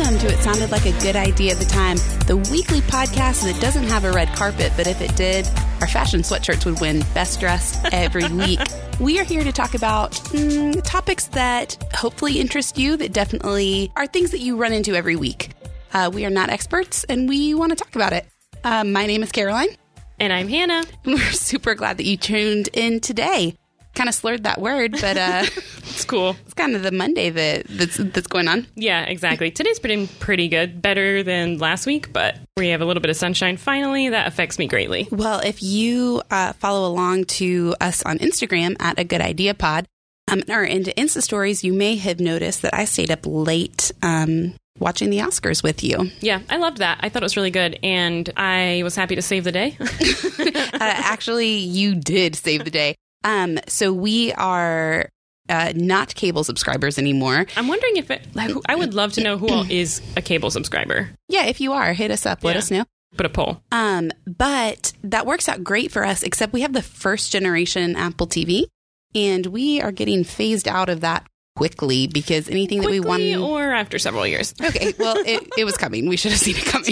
Welcome to It Sounded Like a Good Idea at the Time, the weekly podcast that doesn't have a red carpet, but if it did, our fashion sweatshirts would win best dressed every week. We are here to talk about topics that hopefully interest you, that definitely are things that you run into every week. We are not experts, and we want to talk about it. My name is Caroline. And I'm Hannah. And we're super glad that you tuned in today. Kind of slurred that word, but it's cool. It's kind of the Monday that's going on. Yeah, exactly. Today's been pretty good, better than last week, but we have a little bit of sunshine finally. That affects me greatly. Well, if you follow along to us on Instagram at A Good Idea Pod, or into Insta stories, you may have noticed that I stayed up late watching the Oscars with you. Yeah, I loved that. I thought it was really good, and I was happy to save the day. Actually, you did save the day. So we are not cable subscribers anymore. I'm wondering if I would love to know who all is a cable subscriber. Yeah, if you are, hit us up. Let us know. Put a poll. But that works out great for us, except we have the first generation Apple TV, and we are getting phased out of that quickly because anything that we want, or after several years. Okay, well, it was coming. We should have seen it coming.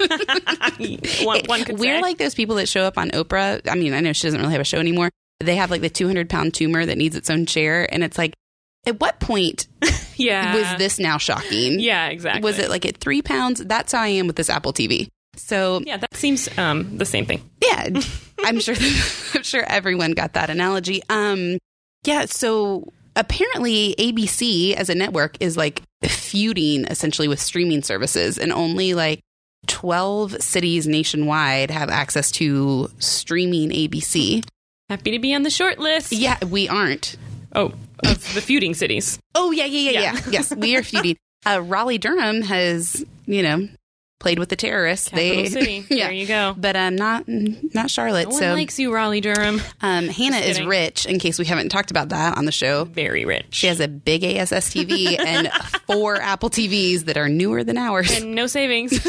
One could We're say. like those people that show up on Oprah. I mean, I know she doesn't really have a show anymore. They have like the 200-pound tumor that needs its own chair. And it's like, at what point was this now shocking? Yeah, exactly. Was it like at 3 pounds? That's how I am with this Apple TV. So yeah, that seems the same thing. Yeah, I'm sure everyone got that analogy. Yeah, so apparently ABC as a network is like feuding essentially with streaming services, and only like 12 cities nationwide have access to streaming ABC. Happy to be on the short list. Yeah, we aren't. Oh, of the feuding cities. Oh, yeah. Yes, we are feuding. Raleigh-Durham has, played with the terrorists. Capital City. Yeah. There you go. But not Charlotte. No one likes you, Raleigh-Durham. Hannah is rich, in case we haven't talked about that on the show. Very rich. She has a big ASS TV and 4 Apple TVs that are newer than ours. And no savings.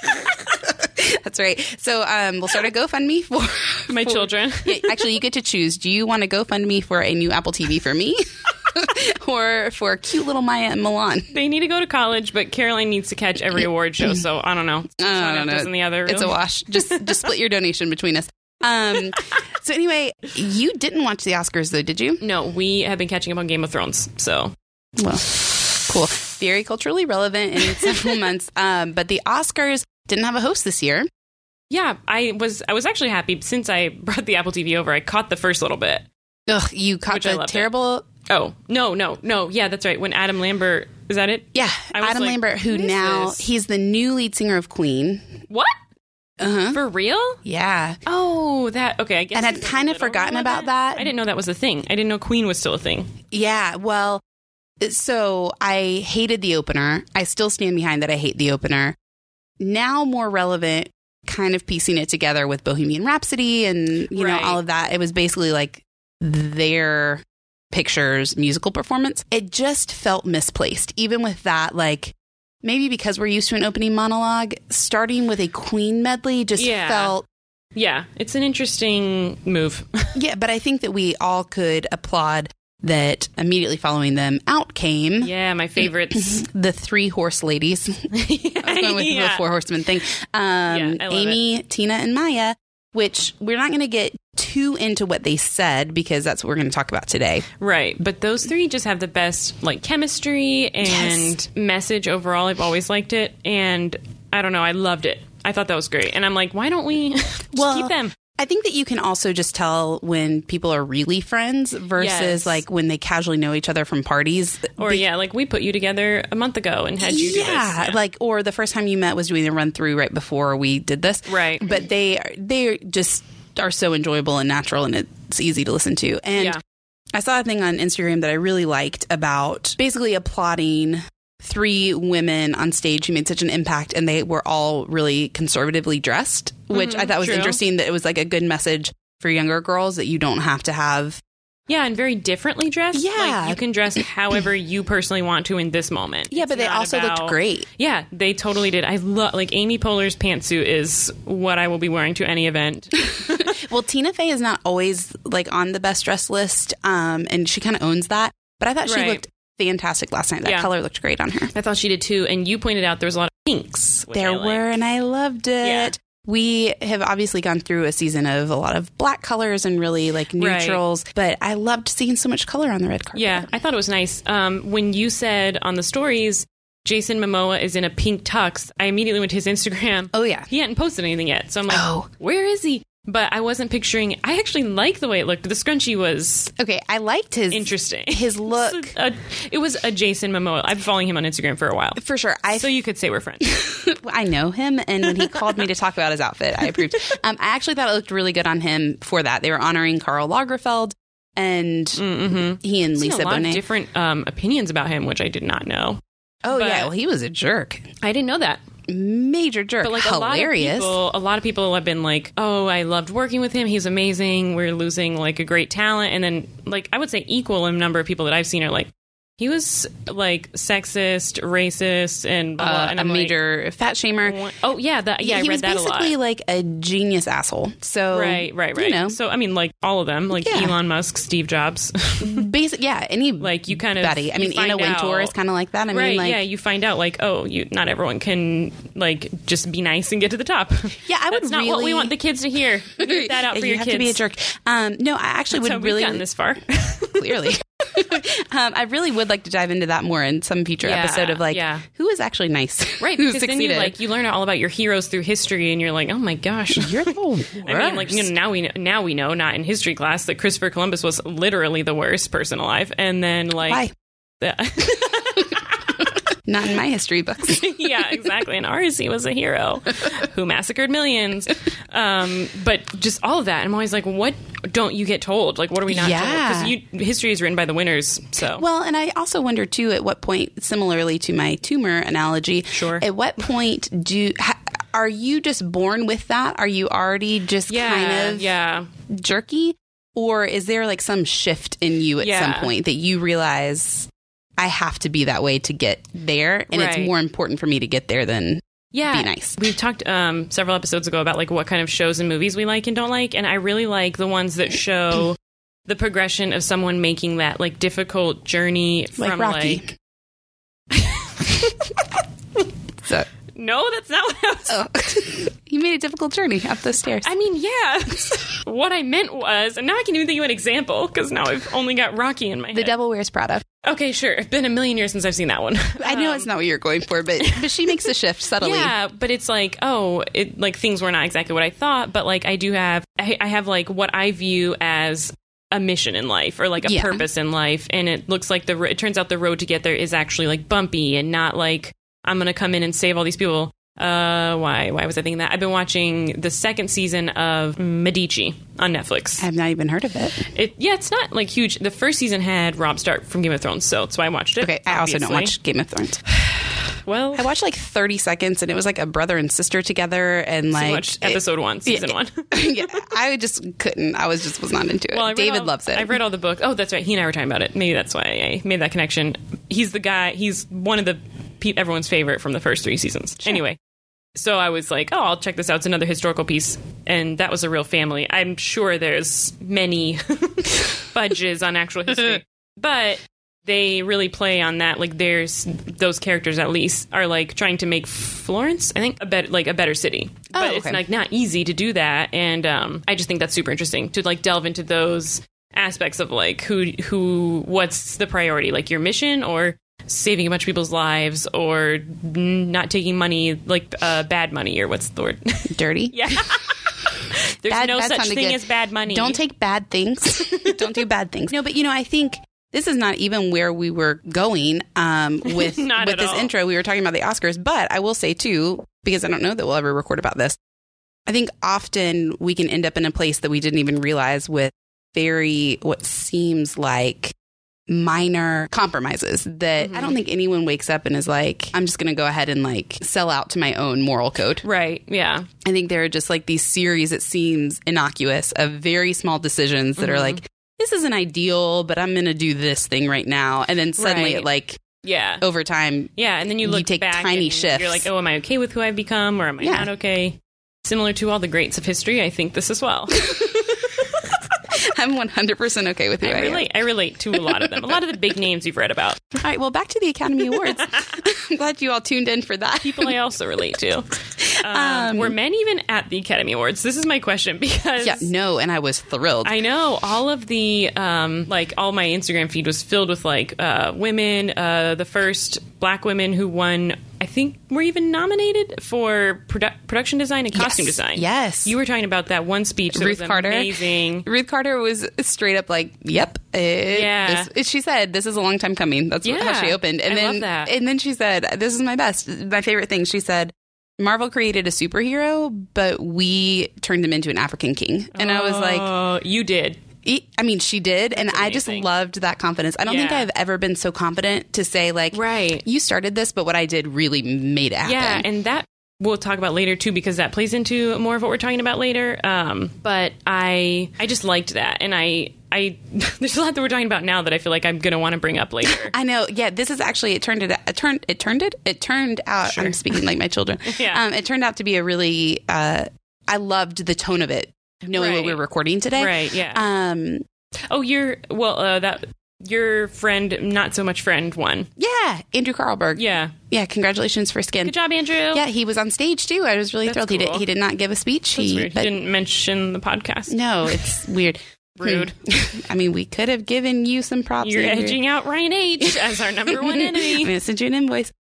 That's right. So we'll start a GoFundMe for my children. Yeah, actually, you get to choose. Do you want a GoFundMe for a new Apple TV for me? Or for cute little Maya and Milan? They need to go to college, but Caroline needs to catch every award show, so I don't know. I don't know. In the other, really. It's a wash. Just split your donation between us. So anyway, you didn't watch the Oscars, though, did you? No, we have been catching up on Game of Thrones, so. Well, cool. Very culturally relevant in several months. But the Oscars didn't have a host this year. Yeah, I was actually happy. Since I brought the Apple TV over, I caught the first little bit. Ugh, you caught the terrible... Oh, no. Yeah, that's right. When Adam Lambert... Is that it? Yeah, Adam Lambert, who now... He's the new lead singer of Queen. What? Uh-huh. For real? Yeah. Oh, that... Okay, I guess... And I'd kind of forgotten about that. I didn't know that was a thing. I didn't know Queen was still a thing. Yeah, well... So I hated the opener. I still stand behind that I hate the opener. Now more relevant, kind of piecing it together with Bohemian Rhapsody and, all of that. It was basically like their Pictures musical performance. It just felt misplaced. Even with that, like, maybe because we're used to an opening monologue, starting with a Queen medley just felt... Yeah, it's an interesting move. Yeah, but I think that we all could applaud that immediately following them out came... Yeah, my favorites. The 3 horse ladies. I was going with the 4 horsemen thing. Amy, Tina, and Maya, which we're not going to get too into what they said because that's what we're going to talk about today. Right. But those 3 just have the best chemistry and message overall. I've always liked it. And I don't know. I loved it. I thought that was great. And I'm like, why don't we just keep them? I think that you can also just tell when people are really friends versus when they casually know each other from parties. Or we put you together a month ago and had you do this. Yeah, or the first time you met was doing the run through right before we did this. Right. But they just are so enjoyable and natural, and it's easy to listen to. And I saw a thing on Instagram that I really liked about basically applauding 3 women on stage who made such an impact, and they were all really conservatively dressed, which I thought was interesting, that it was like a good message for younger girls that you don't have to have. Yeah, and very differently dressed. Yeah. You can dress however you personally want to in this moment. Yeah, but they also looked great. Yeah, they totally did. I love, Amy Poehler's pantsuit is what I will be wearing to any event. Well, Tina Fey is not always on the best dressed list, and she kind of owns that. But I thought she looked fantastic last night. That color looked great on her. I thought she did too. And you pointed out there was a lot of pinks. There were, and I loved it. Yeah. We have obviously gone through a season of a lot of black colors and really like neutrals, but I loved seeing so much color on the red carpet. Yeah, I thought it was nice. When you said on the stories, Jason Momoa is in a pink tux, I immediately went to his Instagram. Oh, yeah. He hadn't posted anything yet. So I'm like, where is he? But I wasn't picturing. I actually liked the way it looked. The scrunchie was I liked his interesting. His look. It was a Jason Momoa. I've been following him on Instagram for a while, for sure. So you could say we're friends. I know him, and when he called me to talk about his outfit, I approved. I actually thought it looked really good on him for that. They were honoring Karl Lagerfeld, and he and Lisa Bonet. A lot of different opinions about him, which I did not know. Oh yeah, well, he was a jerk. I didn't know that. Major jerk. But like hilarious. a lot of people have been like, oh, I loved working with him. He's amazing. We're losing like a great talent. And then like I would say equal in number of people that I've seen are like, he was like sexist, racist, and blah, blah. And a major fat shamer. Oh yeah, I read that a lot. He was basically like a genius asshole. So right. You know. So I mean, like all of them, like Elon Musk, Steve Jobs, any like you kind of. Buddy. I mean, Anna Wintour is kind of like that. I mean, like, you find out like, oh, not everyone can like just be nice and get to the top. Yeah, That's not what we want the kids to hear. Get that out for your kids. You have to be a jerk. No, I actually would really gotten this far. Clearly. I really would like to dive into that more in some future episode of like who is actually nice, right? Because then you learn all about your heroes through history, and you're like, oh my gosh, you're the worst. I mean, like now we know, not in history class, that Christopher Columbus was literally the worst person alive, and then like, not in my history books. Yeah, exactly. In ours, he was a hero who massacred millions. But just all of that, I'm always like, what don't you get told? Like, what are we not told? Because history is written by the winners. So well, and I also wonder too, at what point, similarly to my tumor analogy, at what point are you just born with that? Are you already just kind of jerky, or is there like some shift in you at some point that you realize, I have to be that way to get there, and it's more important for me to get there than be nice. We've talked several episodes ago about like what kind of shows and movies we like and don't like, and I really like the ones that show the progression of someone making that like difficult journey from Rocky. So. No, that's not what I was... Oh. You made a difficult journey up those stairs. I mean, yeah. What I meant was... And now I can even think of an example, because now I've only got Rocky in my head. The Devil Wears Prada. Okay, sure. It's been a million years since I've seen that one. I know it's not what you're going for, but she makes a shift subtly. Yeah, but it's like, like things were not exactly what I thought, but like I have like what I view as a mission in life, or like a purpose in life, and it looks like it turns out the road to get there is actually like bumpy and not like, I'm going to come in and save all these people. Why was I thinking that? I've been watching the second season of Medici on Netflix. I have not even heard of it. It's not like huge. The first season had Robb Stark from Game of Thrones, so that's why I watched it. Okay, I also don't watch Game of Thrones. Well, I watched like 30 seconds, and it was like a brother and sister together, and like... So watched episode 1, season 1. Yeah, I just couldn't. I was not into it. Well, David loves it. I've read all the books. Oh, that's right. He and I were talking about it. Maybe that's why I made that connection. He's the guy. He's one of the everyone's favorite from the first 3 seasons. Sure. Anyway, so I was like, I'll check this out. It's another historical piece, and that was a real family. I'm sure there's many fudges on actual history, but they really play on that. Like, there's those characters at least are like trying to make Florence, I think, a better city. But it's like not easy to do that, and I just think that's super interesting to like delve into those aspects of like what's the priority, like your mission or saving a bunch of people's lives, or not taking money, like bad money, or what's the word? Dirty? Yeah. There's no such thing as bad money. Don't take bad things. Don't do bad things. No, but I think this is not even where we were going with this intro. We were talking about the Oscars, but I will say too, because I don't know that we'll ever record about this, I think often we can end up in a place that we didn't even realize with what seems like minor compromises that I don't think anyone wakes up and is like, I'm just going to go ahead and like sell out to my own moral code. Right. Yeah. I think there are just like these series, it seems innocuous, of very small decisions that are like, this isn't ideal, but I'm going to do this thing right now. And then suddenly it like, over time. Yeah. And then you take back tiny and shifts. You're like, oh, am I okay with who I've become, or am I not okay? Similar to all the greats of history, I think this as well. I'm 100% okay with who I am. I relate to a lot of them. A lot of the big names you've read about. All right, well, back to the Academy Awards. I'm glad you all tuned in for that. People I also relate to. Were men even at the Academy Awards? This is my question because... Yeah, no, and I was thrilled. I know. All of the, all my Instagram feed was filled with, women, the first Black women who won, I think, were even nominated for production design and costume design. Yes. You were talking about that one speech that Ruth was Carter. amazing. Ruth Carter was straight up like, yep. She said, this is a long time coming. That's how she opened. And I then, love that. And then she said, this is my best. My favorite thing. She said, Marvel created a superhero, but we turned him into an African king. And I was like... Oh, you did. I mean, she did, and amazing. I just loved that confidence. I don't think I've ever been so confident to say, right. You started this, but what I did really made it happen. Yeah, and that we'll talk about later, too, because that plays into more of what we're talking about later. But I just liked that, and I there's a lot that we're talking about now that I feel like I'm going to want to bring up later. I know. Yeah, this is actually, it turned out, Sure. I'm speaking like my children. Yeah. It turned out to be a really, I loved the tone of it, knowing what we're recording today. Right, yeah. Your friend, not so much friend, won. Yeah, Andrew Carlberg. Yeah. Yeah, congratulations for Skin. Good job, Andrew. Yeah, he was on stage too. I was really That's thrilled. cool. He did not give a speech. That's weird. He didn't mention the podcast. No, it's weird. Rude. I mean, we could have given you some props. You're edging out Ryan H. as our number one enemy. I'm going to send you an invoice.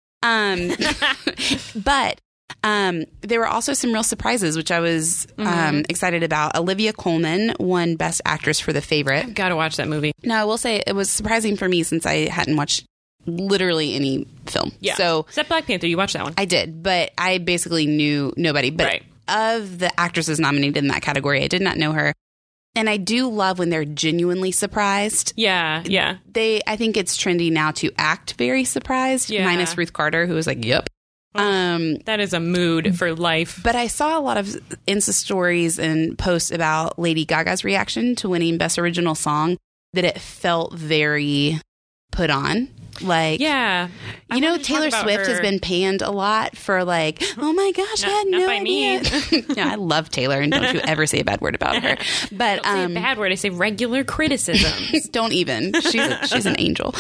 But there were also some real surprises, which I was excited about. Olivia Colman won Best Actress for The Favorite. Got to watch that movie. Now, I will say it was surprising for me since I hadn't watched literally any film. Yeah. So except Black Panther. You watched that one. I did, but I basically knew nobody. But of the actresses nominated in that category, I did not know her. And I do love when they're genuinely surprised. Yeah, yeah. I think it's trendy now to act very surprised, minus Ruth Carter, who was like, yep. That is a mood for life. But I saw a lot of Insta stories and posts about Lady Gaga's reaction to winning Best Original Song, that it felt very put on. Like, yeah, Taylor Swift has been panned a lot for like, oh my gosh, I had no idea. Yeah, I love Taylor, and don't you ever say a bad word about her. But don't say a bad word. I say regular criticisms. Don't even. She's an angel.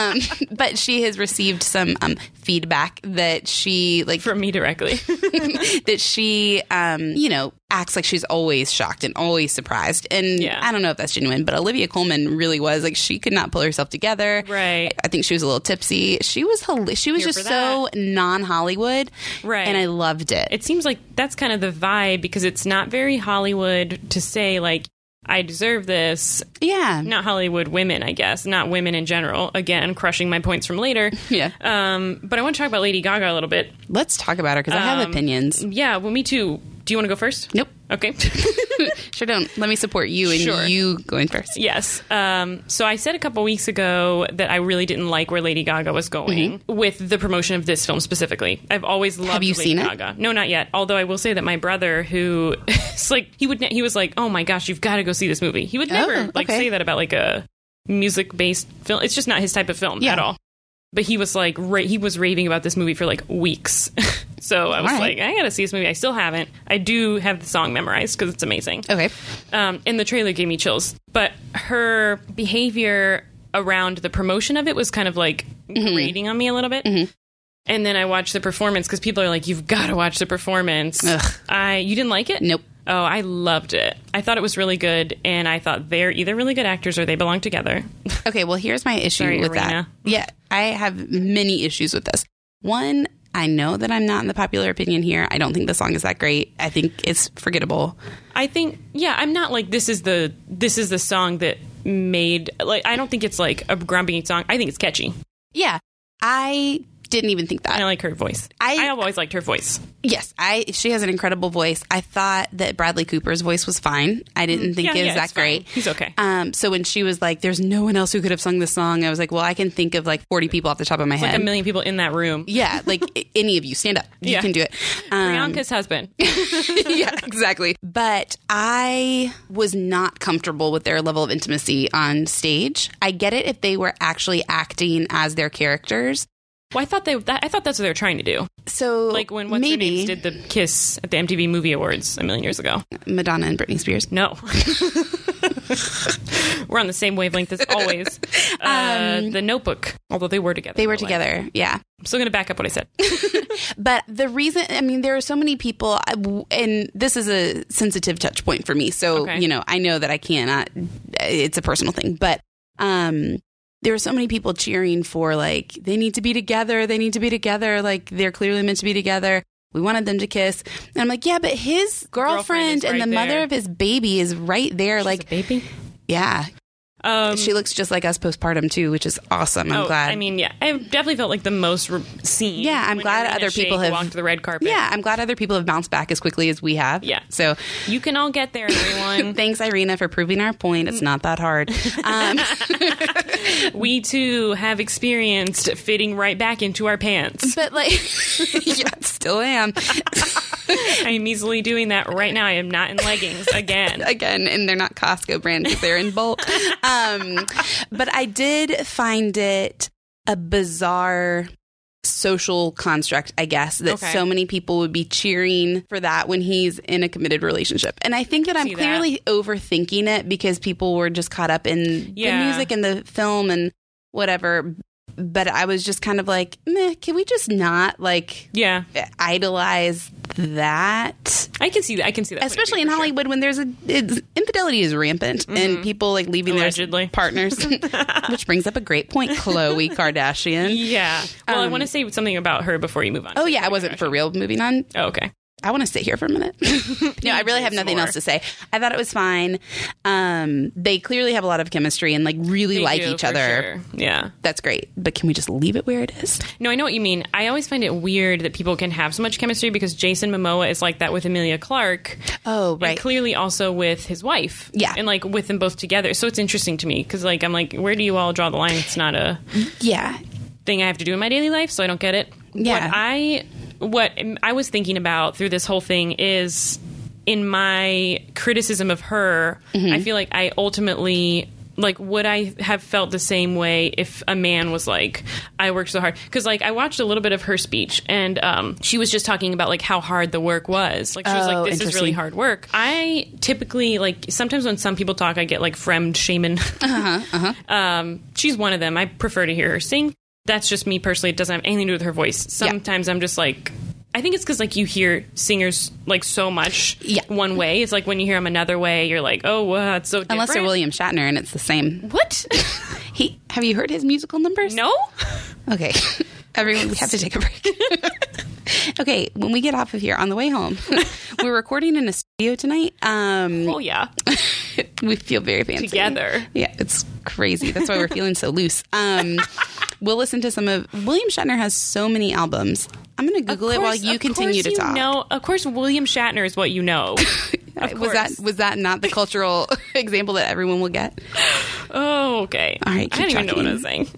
But she has received some feedback that she from me directly that she acts like she's always shocked and always surprised. And I don't know if that's genuine, but Olivia Colman really was like, she could not pull herself together. Right. I think she was a little tipsy. She was just so non-Hollywood. Right. And I loved it. It seems like that's kind of the vibe, because it's not very Hollywood to say like, I deserve this. Yeah. Not Hollywood women, I guess. Not women in general. Again, crushing my points from later. Yeah. But I want to talk about Lady Gaga a little bit. Let's talk about her, because I have opinions. Yeah, well, me too. Do you want to go first? Nope. Okay. Sure don't. Let me support you and you going first. Yes. So I said a couple weeks ago that I really didn't like where Lady Gaga was going with the promotion of this film specifically. I've always loved Lady seen Gaga. No, not yet. Although I will say that my brother, who it's like he was like, oh my gosh, you've got to go see this movie. He would never say that about like a music based film. It's just not his type of film at all. But he was like, he was raving about this movie for like weeks. So I was like, I gotta see this movie. I still haven't. I do have the song memorized because it's amazing. Okay. And the trailer gave me chills. But her behavior around the promotion of it was kind of like grating on me a little bit. Mm-hmm. And then I watched the performance, because people are like, you've got to watch the performance. You didn't like it? Nope. Oh, I loved it. I thought it was really good, and I thought they're either really good actors or they belong together. Okay, well, here's my issue with that. Yeah, I have many issues with this. One, I know that I'm not in the popular opinion here. I don't think the song is that great. I think it's forgettable. I think, I'm not like, this is the song that made, like, I don't think it's like a groundbreaking song. I think it's catchy. Yeah, I didn't even think that. I like her voice. I've always liked her voice. Yes, she has an incredible voice. I thought that Bradley Cooper's voice was fine. I didn't think it was that great. Fine. He's okay. So when she was like, there's no one else who could have sung this song, I was like, well, I can think of like 40 people off the top of my head. Like a million people in that room. Yeah, like any of you, stand up. You can do it. Priyanka's husband. Yeah, exactly. But I was not comfortable with their level of intimacy on stage. I get it if they were actually acting as their characters. Well, I thought that's what they were trying to do. So, like when what's her name did the kiss at the MTV Movie Awards a million years ago. Madonna and Britney Spears. No. We're on the same wavelength as always. The Notebook, although they were together. They were together, yeah. I'm still going to back up what I said. But the reason, I mean, there are so many people, and this is a sensitive touch point for me. So, Okay. you know, I know that I cannot, it's a personal thing. But there are so many people cheering for, like, they need to be together. They need to be together. Like, they're clearly meant to be together. We wanted them to kiss. And I'm like, yeah, but his girlfriend is right and the mother there. of his baby is right there. She's like, a baby? yeah. She looks just like us postpartum too, which is awesome. I'm glad. I mean, yeah, I definitely felt like the most seen. Yeah, I'm when glad Irina other people Shayk have walked the red carpet. Yeah, I'm glad other people have bounced back as quickly as we have. Yeah. So You can all get there, everyone. thanks, Irina, for proving our point. It's not that hard. We too have experienced fitting right back into our pants. But like, yeah, still am. I'm easily doing that right now. I am not in leggings again. Again, and they're not Costco brand because they're in bulk. But I did find it a bizarre social construct, I guess, that Okay. so many people would be cheering for that when he's in a committed relationship. And I think that I'm See that. clearly overthinking it because people were just caught up in Yeah. the music and the film and whatever. But I was just kind of like, meh, can we just not like Yeah, idolize that? I can see that. I can see that. Especially in Hollywood when there's infidelity is rampant and people like leaving Allegedly. their partners, which brings up a great point, Khloe Kardashian. Yeah. Well, I want to say something about her before you move on. Oh yeah, I wasn't for real moving on. Oh, okay. I want to sit here for a minute. No, I really have nothing more. else to say. I thought it was fine. They clearly have a lot of chemistry and like really They like do, each for other. sure. Yeah. That's great. But can we just leave it where it is? No, I know what you mean. I always find it weird that people can have so much chemistry because Jason Momoa is like that with Emilia Clarke. Oh, right. And clearly also with his wife. Yeah. And like with them both together. So it's interesting to me because like I'm like, where do you all draw the line? It's not a Yeah. thing I have to do in my daily life, so I don't get it. Yeah. What I was thinking about through this whole thing is in my criticism of her, I feel like I ultimately like, would I have felt the same way if a man was like, I worked so hard? Because like I watched a little bit of her speech and she was just talking about like how hard the work was. Like she was like, this is really hard work. I typically like sometimes when some people talk, I get like fremd shaman. She's one of them. I prefer to hear her sing. That's just me personally. It doesn't have anything to do with her voice. Sometimes I'm just like, I think it's because like you hear singers like so much one way. It's like when you hear them another way, you're like, oh, it's so different. Unless they're William Shatner and it's the same. What? Have you heard his musical numbers? No? Okay. Everyone, we have to take a break. Okay, when we get off of here on the way home, we're recording in a studio tonight. Oh, yeah. We feel very fancy. Together. Yeah, it's crazy. That's why we're feeling so loose. We'll listen to some of... William Shatner has so many albums. I'm going to Google it while you continue to talk. No, of course, William Shatner is what you know. Was that not the cultural example that everyone will get? Oh, okay. All right, I don't even know talking. what I was saying.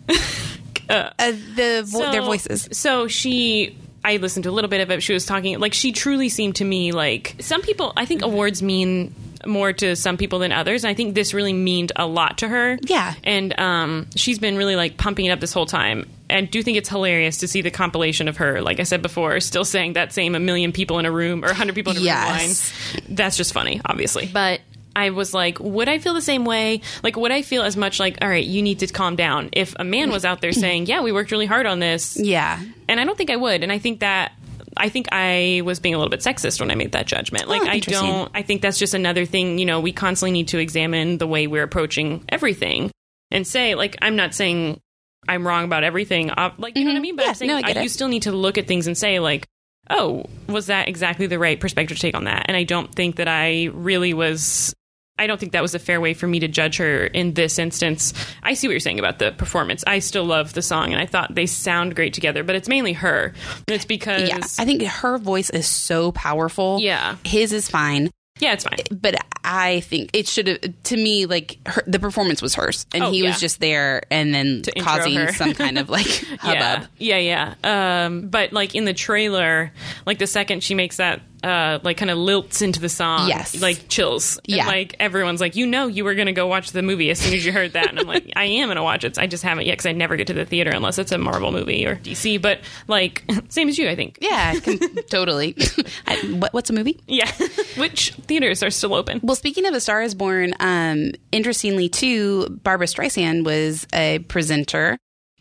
Their voices. So I listened to a little bit of it. She was talking, like, she truly seemed to me like some people, I think awards mean more to some people than others. And I think this really meaned a lot to her. Yeah. And she's been really like pumping it up this whole time. And I do think it's hilarious to see the compilation of her, like I said before, still saying that same 1 million people in a room or 100 people in a room line. That's just funny, obviously. But I was like, would I feel the same way? Like, would I feel as much like, all right, you need to calm down if a man was out there saying, yeah, we worked really hard on this? Yeah. And I don't think I would. And I think I was being a little bit sexist when I made that judgment. Like, I think that's just another thing, you know, we constantly need to examine the way we're approaching everything and say, like, I'm not saying I'm wrong about everything. Like, you know what I mean? But I'm saying you still need to look at things and say, like, oh, was that exactly the right perspective to take on that? And I don't think that I really was... I don't think that was a fair way for me to judge her in this instance. I see what you're saying about the performance. I still love the song, and I thought they sound great together, but it's mainly her. And it's because... Yeah, I think her voice is so powerful. Yeah. His is fine. Yeah, it's fine. But I think it should have, to me, like, the performance was hers. And he was just there and then causing some kind of, like, hubbub. Yeah. But, like, in the trailer, like, the second she makes that like kind of lilts into the song. Yes. Like chills. Yeah. And like everyone's like, you were going to go watch the movie as soon as you heard that. And I'm like, I am going to watch it. I just haven't yet because I never get to the theater unless it's a Marvel movie or DC. But like, same as you, I think. Yeah, totally. What's a movie? Yeah. Which theaters are still open? Well, speaking of A Star is Born, interestingly, too, Barbara Streisand was a presenter.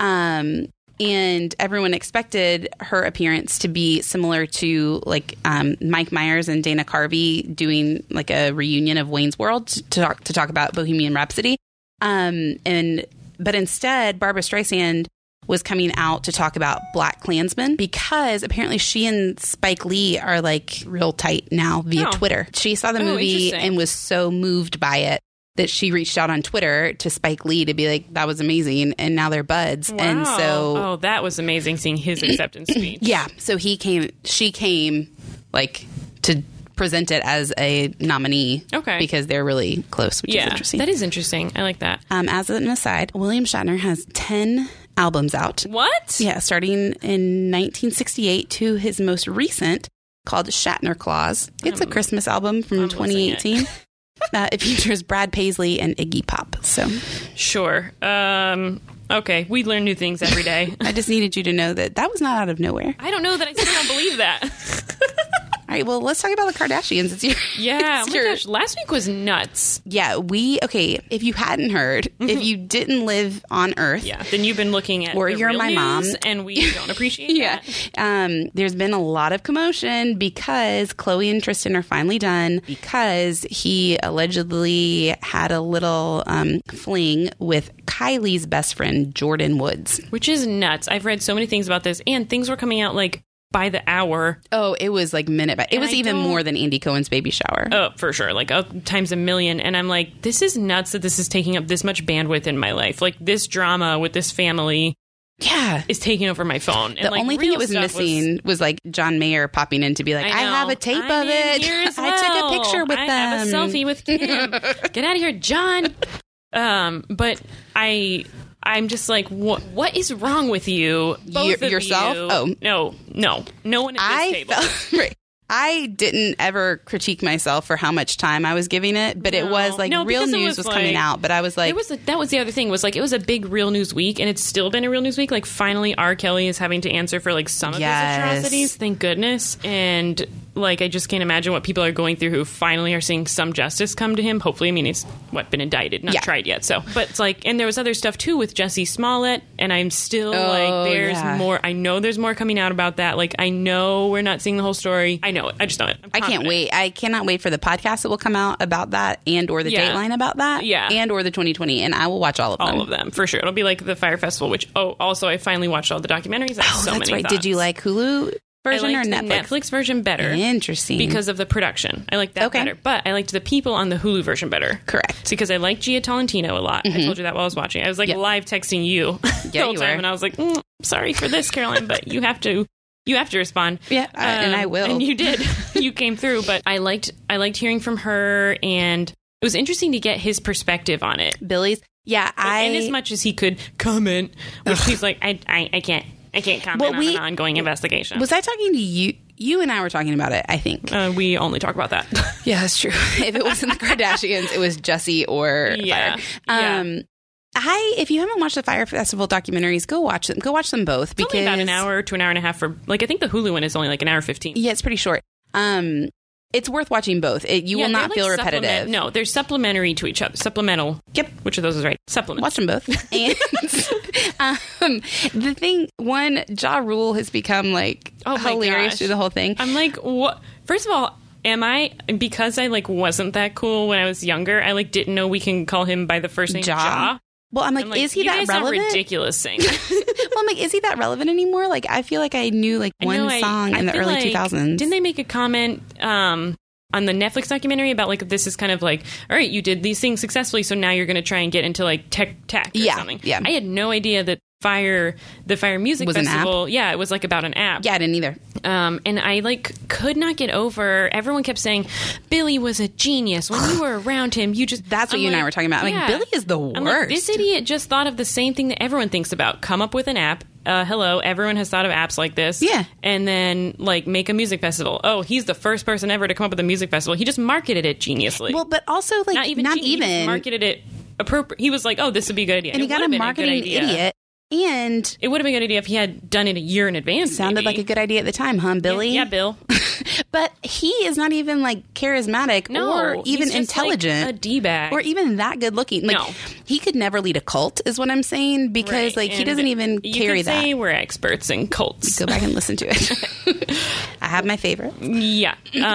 And everyone expected her appearance to be similar to like Mike Myers and Dana Carvey doing like a reunion of Wayne's World to talk about Bohemian Rhapsody. But instead, Barbara Streisand was coming out to talk about Black Klansman because apparently she and Spike Lee are like real tight now via Twitter. She saw the movie and was so moved by it that she reached out on Twitter to Spike Lee to be like, that was amazing. And now they're buds. Wow. And so... Oh, that was amazing seeing his acceptance speech. Yeah. So she came like to present it as a nominee. Okay. Because they're really close, which is interesting. That is interesting. I like that. As an aside, William Shatner has 10 albums out. What? Yeah. Starting in 1968 to his most recent called Shatner Claus. It's a Christmas album from 2018. It features Brad Paisley and Iggy Pop. So, sure. Okay, we learn new things every day. I just needed you to know that was not out of nowhere. I don't know that I still don't believe that. All right, well, let's talk about the Kardashians. It's your oh my gosh, last week was nuts. Yeah, if you hadn't heard, if you didn't live on Earth, then you've been looking at or the you're real my news, mom, and we don't appreciate that. There's been a lot of commotion because Khloe and Tristan are finally done because he allegedly had a little fling with Kylie's best friend, Jordan Woods. Which is nuts. I've read so many things about this, and things were coming out like by the hour. Oh, it was like minute by... It was even more than Andy Cohen's baby shower. Oh, for sure. Like times a million. And I'm like, this is nuts that this is taking up this much bandwidth in my life. Like this drama with this family is taking over my phone. And the only thing it was missing was like John Mayer popping in to be like, I have a tape of it. Well. I took a picture with them. I have a selfie with Kim. Get out of here, John. But I'm just like, what is wrong with you? Both of yourself? You. Oh. No one at this table. Right. I didn't ever critique myself for how much time I was giving it, but it was like real news was coming out. But I was like, that was the other thing was like it was a big real news week, and it's still been a real news week. Like finally, R. Kelly is having to answer for like some of his atrocities. Thank goodness. And like I just can't imagine what people are going through who finally are seeing some justice come to him. Hopefully, I mean he's been indicted, not tried yet. So, but it's like, and there was other stuff too with Jussie Smollett, and I'm still there's more. I know there's more coming out about that. Like I know we're not seeing the whole story. I know it. I just know it. I can't wait. I cannot wait for the podcast that will come out about that and or the Dateline about that. Yeah. And or the 2020. And I will watch all of them. All of them, for sure. It'll be like the Fire Festival, which, also I finally watched all the documentaries. I have so that's many right. thoughts. Did you like Hulu version or Netflix? The Netflix version better. Interesting. Because of the production. I liked that better. But I liked the people on the Hulu version better. Correct. Because I liked Gia Tolentino a lot. I told you that while I was watching. I was like live texting you the whole time. And I was like, sorry for this, Caroline, but you have to respond. Yeah, and I will. And you did. You came through. But I liked hearing from her, and it was interesting to get his perspective on it. Billy's. Yeah, and as much as he could comment, which he's like, I can't comment on an ongoing investigation. Was I talking to you? You and I were talking about it, I think. We only talk about that. Yeah, that's true. If it wasn't the Kardashians, it was Jussie or Fire. If you haven't watched the Fire Festival documentaries, go watch them. Go watch them both. Because only about an hour to an hour and a half for, like, I think the Hulu one is only like an hour 15. Yeah, it's pretty short. It's worth watching both. You will not feel repetitive. No, they're supplementary to each other. Supplemental. Yep. Which of those is right? Supplements. Watch them both. And the thing, Ja Rule has become like hilarious through the whole thing. I'm like, what? First of all, because I like wasn't that cool when I was younger, I like didn't know we can call him by the first name Ja. Well, I'm like, is he that relevant? You guys are ridiculous saying. Well, I'm like, is he that relevant anymore? Like, I feel like I knew like one song in the early 2000s. Didn't they make a comment on the Netflix documentary about like, this is kind of like, all right, you did these things successfully, so now you're going to try and get into like tech or something. Yeah. I had no idea that the Fire Music Festival, it was like about an app. Yeah, I didn't either. And I like could not get over. Everyone kept saying Billy was a genius. When you were around him, you just that's what you and I were talking about. I'm like, Billy is the worst. I'm like, this idiot just thought of the same thing that everyone thinks about. Come up with an app. hello, everyone has thought of apps like this. Yeah. And then, like, make a music festival. Oh, he's the first person ever to come up with a music festival. He just marketed it geniusly. Well, but also, like, not even. He just marketed it appropriate. He was like, oh, this would be a good idea. And he got a marketing idiot. And it would have been a good idea if he had done it a year in advance. Sounded like a good idea at the time, huh, Billy? Yeah, Bill. But he is not even, like, charismatic or even intelligent. Like a D-bag. Or even that good looking. Like, no. He could never lead a cult, is what I'm saying, because, like, he doesn't even carry that. You could say we're experts in cults. Go back and listen to it. I have my favorite. Yeah.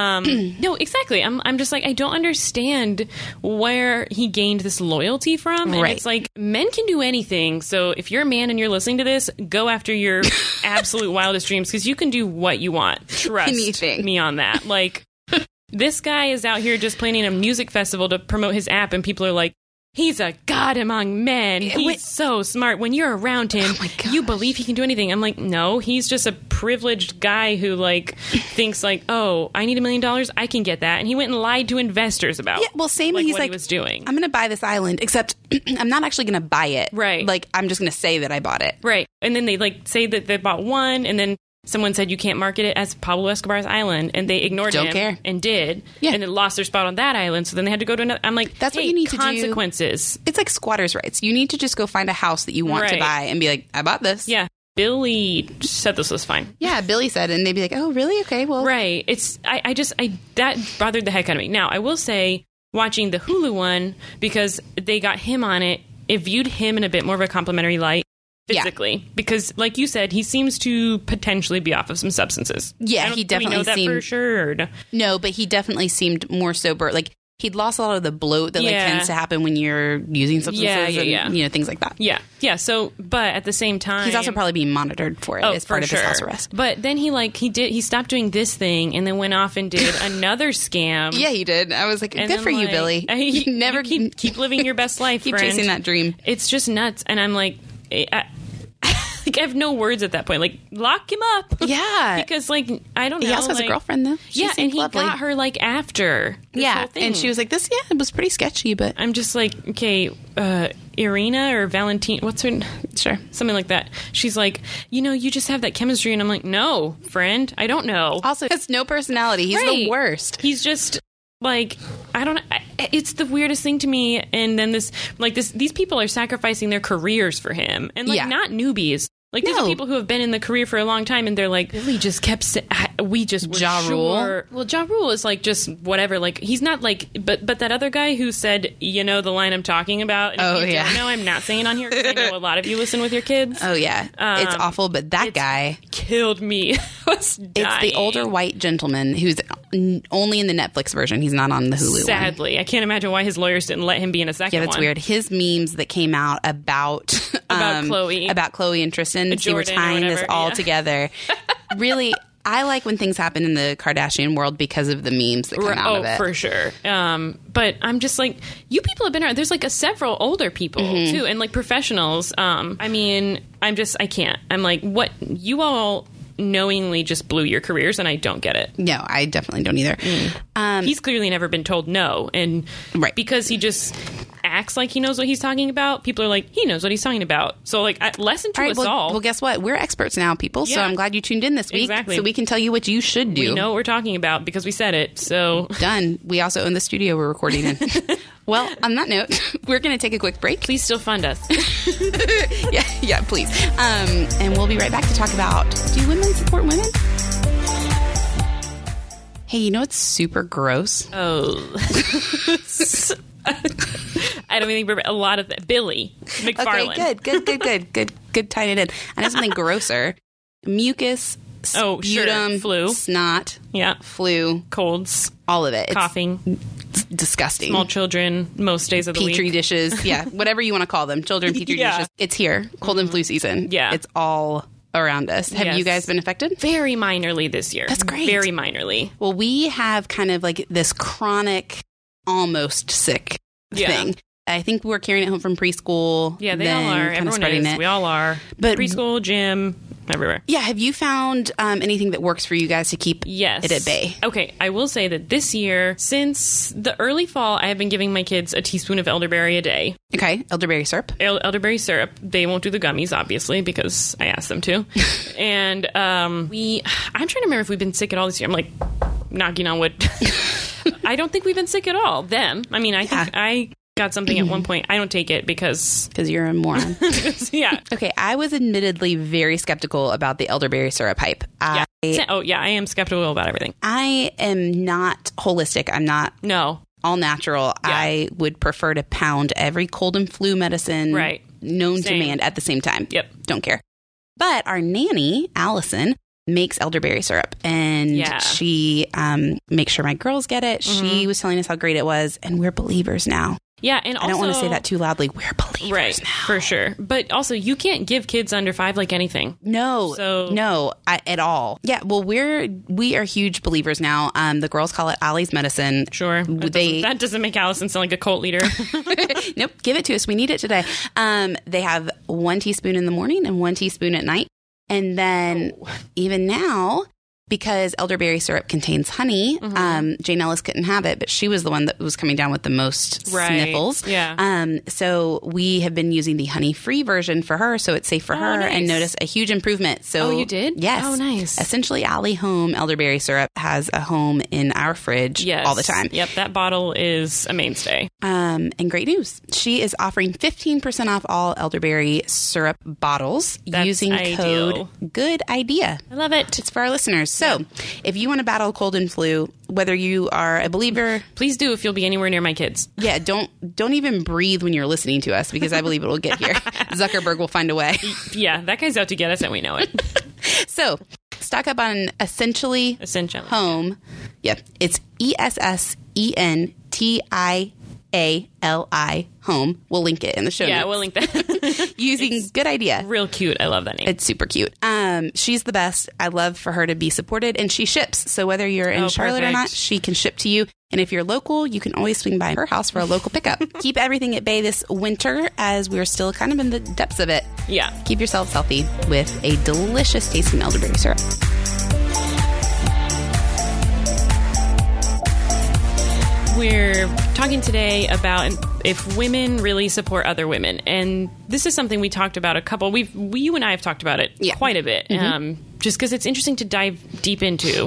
No, exactly. I'm just like, I don't understand where he gained this loyalty from. And it's like, men can do anything. So if you're a man and you're listening to this, go after your absolute wildest dreams, because you can do what you want. Trust me on that. Like, this guy is out here just planning a music festival to promote his app, and people are like, he's a god among men. He's so smart. When you're around him, you believe he can do anything. I'm like, no, he's just a privileged guy who, like, thinks, like, oh, I need $1 million. I can get that. And he went and lied to investors about same like, he's what like, he was doing. I'm going to buy this island, except I'm not actually going to buy it. Right. Like, I'm just going to say that I bought it. Right. And then they, like, say that they bought one, and then someone said you can't market it as Pablo Escobar's island, and they ignored him and did, and then lost their spot on that island, so then they had to go to another. I'm like, that's what you need to do. Consequences. It's like squatters' rights. You need to just go find a house that you want to buy and be like, I bought this. Yeah. Billy said this was fine. Yeah, Billy said it, and they'd be like, oh, really? Okay, well. Right. It's, that bothered the heck out of me. Now, I will say, watching the Hulu one, because they got him on it, it viewed him in a bit more of a complimentary light. Physically, because, like you said, he seems to potentially be off of some substances. Yeah, he definitely know that seemed for sure. No, but he definitely seemed more sober. Like, he'd lost a lot of the bloat that like tends to happen when you're using substances and you know, things like that. Yeah. So, but at the same time, he's also probably being monitored for it as part of his house arrest. But then he stopped doing this thing and then went off and did another scam. Yeah, he did. I was like, good for you, Billy. You never keep living your best life. Keep friend. chasing that dream. It's just nuts, and I'm like. Like, I have no words at that point. Like, lock him up. Yeah. Because, like, I don't know. He also has a girlfriend, though. She and he lovely. Got her, like, after this whole thing. And she was like, it was pretty sketchy, but... I'm just like, okay, Irina or Valentine, what's her... Sure. Something like that. She's like, you just have that chemistry. And I'm like, no, friend, I don't know. Also, he has no personality. He's the worst. He's just... Like, I don't know. It's the weirdest thing to me. And then these people are sacrificing their careers for him. And, like, not newbies. Like, these are people who have been in the career for a long time, and they're like, Billy just kept we just were Ja Rule. Sure. Well, Ja Rule is, like, just whatever. Like, he's not, like... But that other guy who said, the line I'm talking about... And if you don't know, I'm not saying it on here, because I know a lot of you listen with your kids. Oh, yeah. It's awful, but that guy... killed me. It's the older white gentleman who's only in the Netflix version. He's not on the Hulu Sadly. one. I can't imagine why his lawyers didn't let him be in a second one. Yeah, that's weird. His memes that came out about Chloe. About Chloe and Tristan. Jordan, we're tying this all together. Really, I like when things happen in the Kardashian world because of the memes that come out of it. Oh, for sure. But I'm just like, you people have been around. There's like several older people too, and like professionals. I mean, I can't. I'm like, what? You all knowingly just blew your careers, and I don't get it. No, I definitely don't either. He's clearly never been told no, and because he just acts like he knows what he's talking about, people are like, he knows what he's talking about. So, like, lesson to us all. Well, guess what? We're experts now, people. So I'm glad you tuned in this week. Exactly. So we can tell you what you should do. We know what we're talking about because we said it. So done. We also own the studio we're recording in. Well, on that note, we're going to take a quick break. Please still fund us. yeah, please. And we'll be right back to talk about, do women support women? Hey, you know what's super gross? Oh. I don't even think a lot of that. Billy McFarland. Okay, good tying it in. I know something grosser. Mucus, sputum, flu, snot, flu, colds, all of it. Coughing. It's disgusting. Small children, most days of the week. Petri dishes, whatever you want to call them. Children, Petri dishes. It's here. Cold and flu season. Yeah. It's all around us. Have you guys been affected? Very minorly this year. That's great. Very minorly. Well, we have kind of like this chronic, almost sick thing. I think we're carrying it home from preschool. Yeah, they all are. Everyone is. We all are. But preschool, gym, everywhere. Yeah. Have you found anything that works for you guys to keep Yes. it at bay? Okay, I will say that this year, since the early fall, I have been giving my kids a teaspoon of elderberry a day. Okay. Elderberry syrup. Elderberry syrup. They won't do the gummies, obviously, because I asked them to. And I'm trying to remember if we've been sick at all this year. I'm like knocking on wood. I don't think we've been sick at all. Them. I mean, I think I got something at one point. I don't take it because you're a moron. yeah. Okay. I was admittedly very skeptical about the elderberry syrup hype. I am skeptical about everything. I am not holistic. I'm not all natural. Yeah. I would prefer to pound every cold and flu medicine known to man at the same time. Yep. Don't care. But our nanny, Allison, makes elderberry syrup, and she makes sure my girls get it. She was telling us how great it was, and we're believers now. Yeah, and also, I don't want to say that too loudly. We're believers now. For sure. But also, you can't give kids under 5 like anything. No, at all. Yeah, well, we are huge believers now. The girls call it Ollie's medicine. Sure. That doesn't make Allison sound like a cult leader. Nope, give it to us. We need it today. They have 1 teaspoon in the morning and 1 teaspoon at night. And then even now, because elderberry syrup contains honey, Jane Ellis couldn't have it, but she was the one that was coming down with the most sniffles. Yeah. So we have been using the honey-free version for her, so it's safe for her, and notice a huge improvement. So, you did? Yes. Oh, nice. Essentially, Allie Home elderberry syrup has a home in our fridge all the time. Yep, that bottle is a mainstay. And great news. She is offering 15% off all elderberry syrup bottles using code Good Idea. I love it. It's for our listeners. So if you want to battle cold and flu, whether you are a believer, please do if you'll be anywhere near my kids. Yeah, don't even breathe when you're listening to us, because I believe it will get here. Zuckerberg will find a way. Yeah, that guy's out to get us, and we know it. So stock up on Essentially Home. Yep, it's ESSENTIALI Home. We'll link it in the show notes. Yeah, we'll link that. Using Good Idea. Real cute. I love that name. It's super cute. She's the best. I love for her to be supported, and she ships. So whether you're in Charlotte or not, she can ship to you. And if you're local, you can always swing by her house for a local pickup. Keep everything at bay this winter, as we're still kind of in the depths of it. Yeah. Keep yourselves healthy with a delicious tasting elderberry syrup. We're talking today about if women really support other women, and this is something we talked about you and I have talked about it quite a bit, just because it's interesting to dive deep into.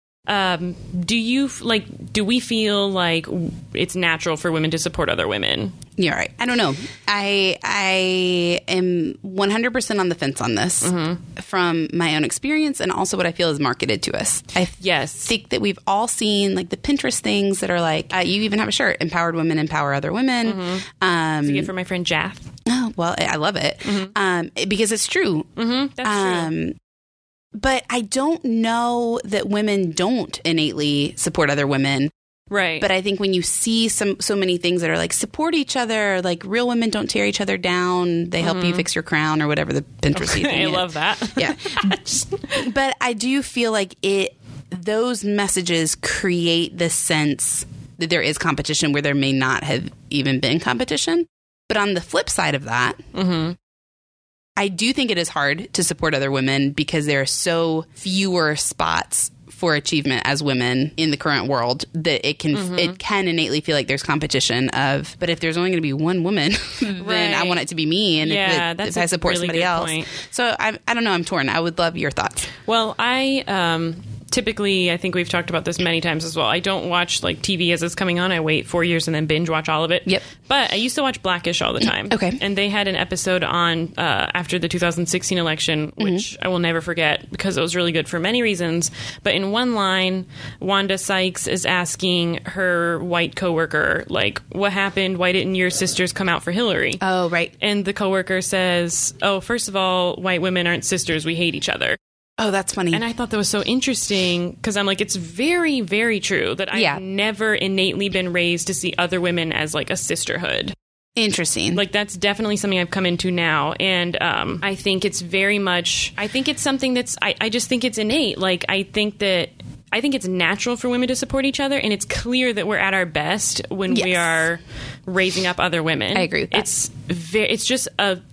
Do we feel like it's natural for women to support other women? You're right. I don't know. I am 100% on the fence on this from my own experience, and also what I feel is marketed to us. I think that we've all seen like the Pinterest things that are like, you even have a shirt, empowered women empower other women. It's a gift for my friend Jaff. Oh, well, I love it. Because it's true. That's true. But I don't know that women don't innately support other women. Right. But I think when you see so many things that are like support each other, like real women don't tear each other down, they help you fix your crown or whatever the Pinterest thing is. I love that. Yeah. But I do feel like those messages create this sense that there is competition where there may not have even been competition. But on the flip side of that, I do think it is hard to support other women because there are so fewer spots for achievement as women in the current world that it can innately feel like there's competition of, but if there's only going to be one woman, then I want it to be me. And if I support somebody else. Point. So I don't know. I'm torn. I would love your thoughts. Well, typically, I think we've talked about this many times as well. I don't watch like TV as it's coming on. I wait 4 years and then binge watch all of it. Yep. But I used to watch Blackish all the time. Okay. And they had an episode on after the 2016 election, which I will never forget because it was really good for many reasons. But in one line, Wanda Sykes is asking her white coworker, like, what happened? Why didn't your sisters come out for Hillary? Oh, right. And the coworker says, oh, first of all, white women aren't sisters. We hate each other. Oh, that's funny. And I thought that was so interesting because I'm like, it's very, very true that I've never innately been raised to see other women as like a sisterhood. Interesting. Like that's definitely something I've come into now. And I think it's something that's, I just think it's innate. Like I think it's natural for women to support each other, and it's clear that we're at our best when we are raising up other women. I agree with that. It's just a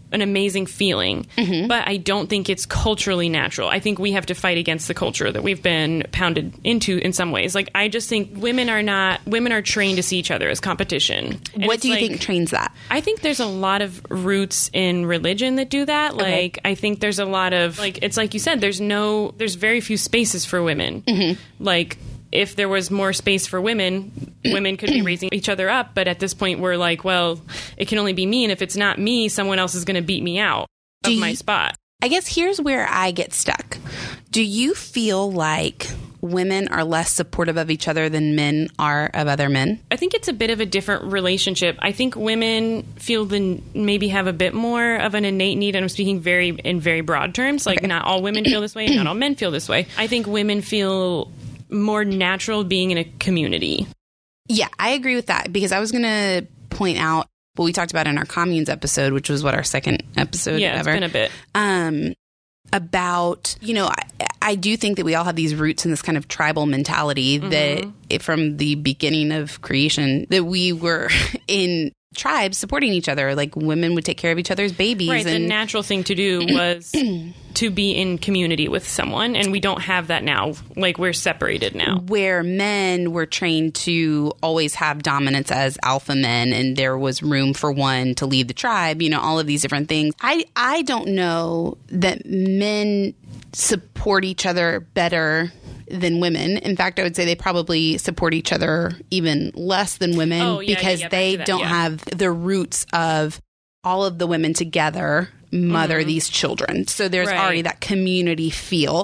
an amazing feeling, but I don't think it's culturally natural. I think we have to fight against the culture that we've been pounded into in some ways. Like, I just think women are trained to see each other as competition. And what do you think trains that? I think there's a lot of roots in religion that do that. Okay. Like, I think there's a lot of, like, it's like you said, there's very few spaces for women. Like, if there was more space for women could be raising each other up. But at this point, we're like, well, it can only be me. And if it's not me, someone else is going to beat me out of my spot. I guess here's where I get stuck. Do you feel like women are less supportive of each other than men are of other men? I think it's a bit of a different relationship. I think women maybe have a bit more of an innate need, and I'm speaking in very broad terms. Like, not all women feel this way, and not all men feel this way. I think women feel more natural being in a community. Yeah, I agree with that, because I was going to point out what we talked about in our communes episode, which was our second episode ever. It's been a bit. About, I do think that we all have these roots in this kind of tribal mentality that from the beginning of creation, that we were in tribes supporting each other. Like, women would take care of each other's babies. Right. The natural thing to do was to be in community with someone. And we don't have that now. Like, we're separated now. Where men were trained to always have dominance as alpha men, and there was room for one to lead the tribe, all of these different things. I don't know that men support each other better than women. In fact, I would say they probably support each other even less than women, because they don't have the roots of all of the women together mother these children. So there's already that community feel.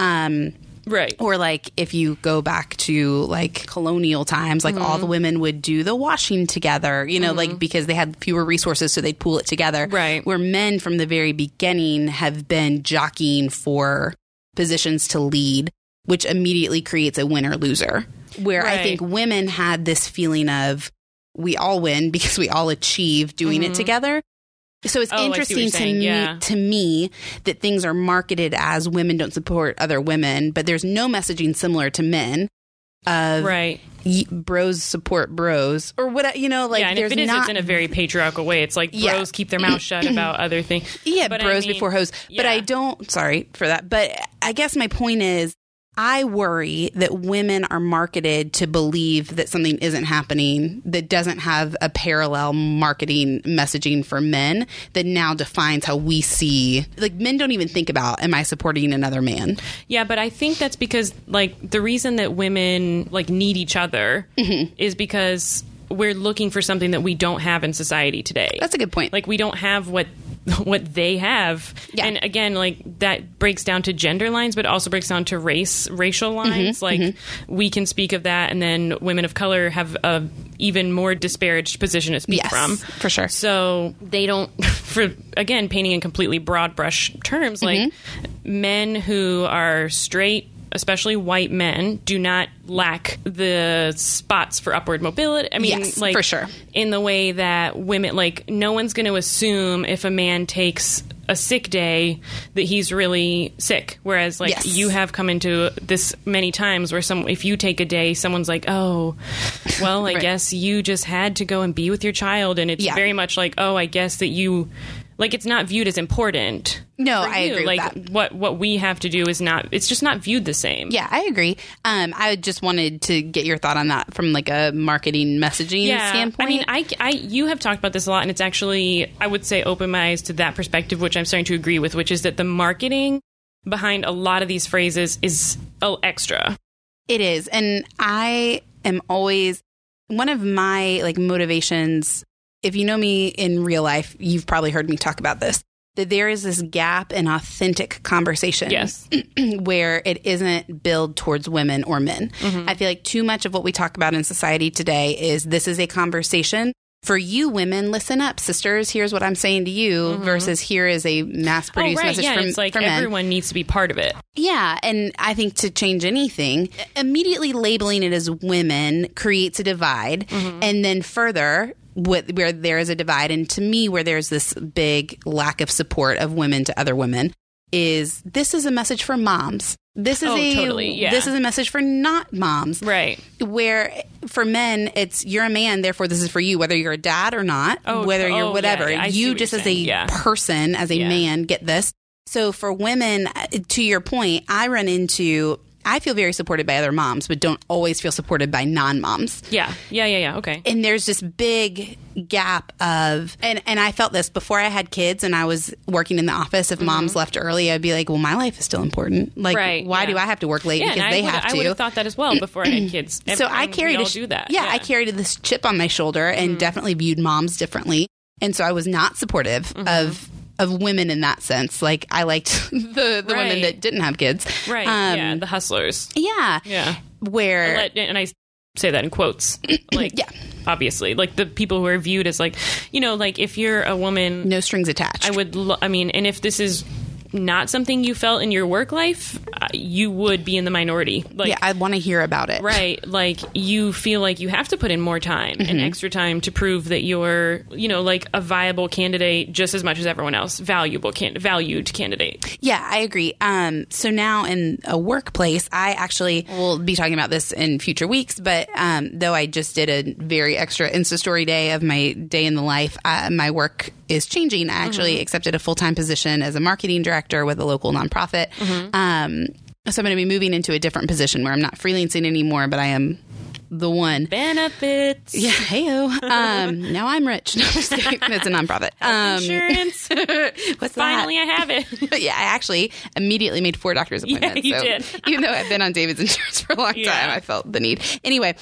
Right. Or like if you go back to like colonial times, like all the women would do the washing together, like because they had fewer resources, so they'd pool it together. Right. Where men from the very beginning have been jockeying for positions to lead, which immediately creates a winner-loser. Where I think women had this feeling of, we all win because we all achieve doing it together. So it's interesting to me that things are marketed as women don't support other women, but there's no messaging similar to men of bros support bros or what, and if it's in a very patriarchal way. It's like bros keep their mouth shut about other things. Yeah, but bros before hoes. But I don't, sorry for that. But I guess my point is, I worry that women are marketed to believe that something isn't happening that doesn't have a parallel marketing messaging for men that now defines how we see. Like, men don't even think about, am I supporting another man? Yeah, but I think that's because, like, the reason that women, like, need each other is because we're looking for something that we don't have in society today. That's a good point. Like, we don't have what they have. Yeah. And again, like, that breaks down to gender lines, but also breaks down to racial lines. Like, we can speak of that, and then women of color have a even more disparaged position to speak from. For sure. So they don't, for, again, painting in completely broad brush terms, like, men who are straight, especially white men, do not lack the spots for upward mobility. I mean, like, for sure. In the way that women, like, no one's going to assume if a man takes a sick day that he's really sick. Whereas, like, you have come into this many times where if you take a day, someone's like, oh, well, I guess you just had to go and be with your child. And it's very much like, oh, I guess that you... Like, it's not viewed as important. No, I agree with that. What we have to do is not, it's just not viewed the same. Yeah, I agree. I just wanted to get your thought on that from, like, a marketing messaging standpoint. I mean, you have talked about this a lot, and it's actually, I would say, opened my eyes to that perspective, which I'm starting to agree with, which is that the marketing behind a lot of these phrases is extra. It is. And I am always, one of my, like, motivations, if you know me in real life, you've probably heard me talk about this, that there is this gap in authentic conversation where it isn't billed towards women or men. I feel like too much of what we talk about in society today is, this is a conversation for you women. Listen up, sisters. Here's what I'm saying to you versus here is a mass-produced message from it's like men. Everyone needs to be part of it. Yeah, and I think to change anything, immediately labeling it as women creates a divide. And then further, where there is a divide, and to me, where there's this big lack of support of women to other women, is this is a message for moms. This is totally, yeah. This is a message for not moms. Right. Where for men, it's you're a man, therefore this is for you, whether you're a dad or not, whether you're whatever. Yeah, you just as a person, as a man, get this. So for women, to your point, I feel very supported by other moms, but don't always feel supported by non-moms. Yeah. Okay. And there's this big gap of, and I felt this before I had kids and I was working in the office. If moms left early, I'd be like, well, my life is still important. Like, why do I have to work late? Because they have to. I would have thought that as well before I had kids. So I carried do that. I carried this chip on my shoulder and definitely viewed moms differently. And so I was not supportive of women in that sense. Like I liked the women that didn't have kids. Right. The hustlers. Yeah. Where and I say that in quotes. Like obviously. Like the people who are viewed as like, like if you're a woman, no strings attached. And if this is not something you felt in your work life, you would be in the minority. Like, I want to hear about it. Right. Like you feel like you have to put in more time and extra time to prove that you're, like a viable candidate just as much as everyone else. Valued candidate. Yeah, I agree. So now in a workplace, I actually will be talking about this in future weeks, but though I just did a very extra Insta story day of my day in the life, my work is changing. I actually accepted a full-time position as a marketing director with a local nonprofit. So I'm going to be moving into a different position where I'm not freelancing anymore, but I am the one. Benefits. Yeah. Heyo. Now I'm rich. No, just kidding. It's a nonprofit. Insurance. What's Finally, that? I have it. Yeah, I actually immediately made 4 doctor's appointments. Yeah, you did. Even though I've been on David's insurance for a long time, I felt the need. Anyway,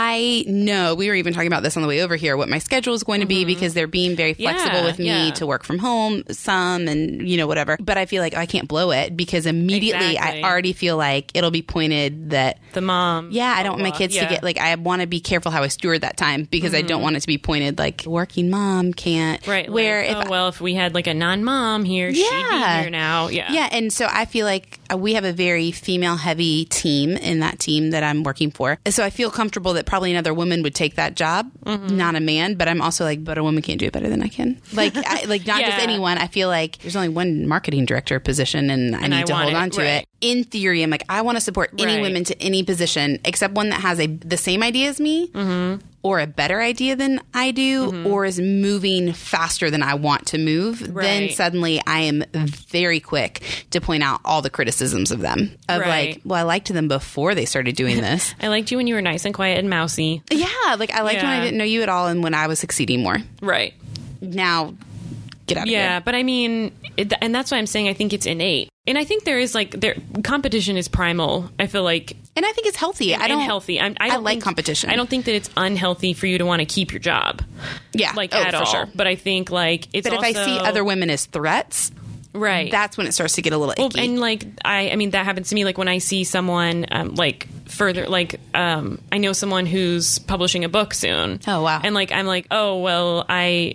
I know we were even talking about this on the way over here, what my schedule is going to be because they're being very flexible with me to work from home some and, whatever. But I feel like I can't blow it because immediately I already feel like it'll be pointed that the mom. Yeah, I don't want my kids to get I want to be careful how I steward that time because I don't want it to be pointed like working mom can't. Right. Where if we had like a non-mom here, she'd be here now. Yeah. Yeah. And so I feel like we have a very female heavy team in that team that I'm working for. So I feel comfortable that probably another woman would take that job, not a man. But I'm also like, but a woman can't do it better than I can. Like, not just anyone. I feel like there's only one marketing director position and I need to hold on to it. In theory, I'm like, I want to support any women to any position except one that has the same idea as me or a better idea than I do or is moving faster than I want to move. Then suddenly I am very quick to point out all the criticisms of them. Of like, well, I liked them before they started doing this. I liked you when you were nice and quiet and mousy. Yeah, like I liked when I didn't know you at all and when I was succeeding more. Right. Now, get out of here. Yeah, but I mean, and that's why I'm saying I think it's innate. And I think there is competition is primal. I feel like, and I think it's healthy. I like competition. I don't think that it's unhealthy for you to want to keep your job. Yeah, at all. Sure. But I think it's. But if I see other women as threats, right, that's when it starts to get a little icky. Well, and I mean that happens to me. Like when I see someone further, I know someone who's publishing a book soon. Oh wow! And I'm like, oh well,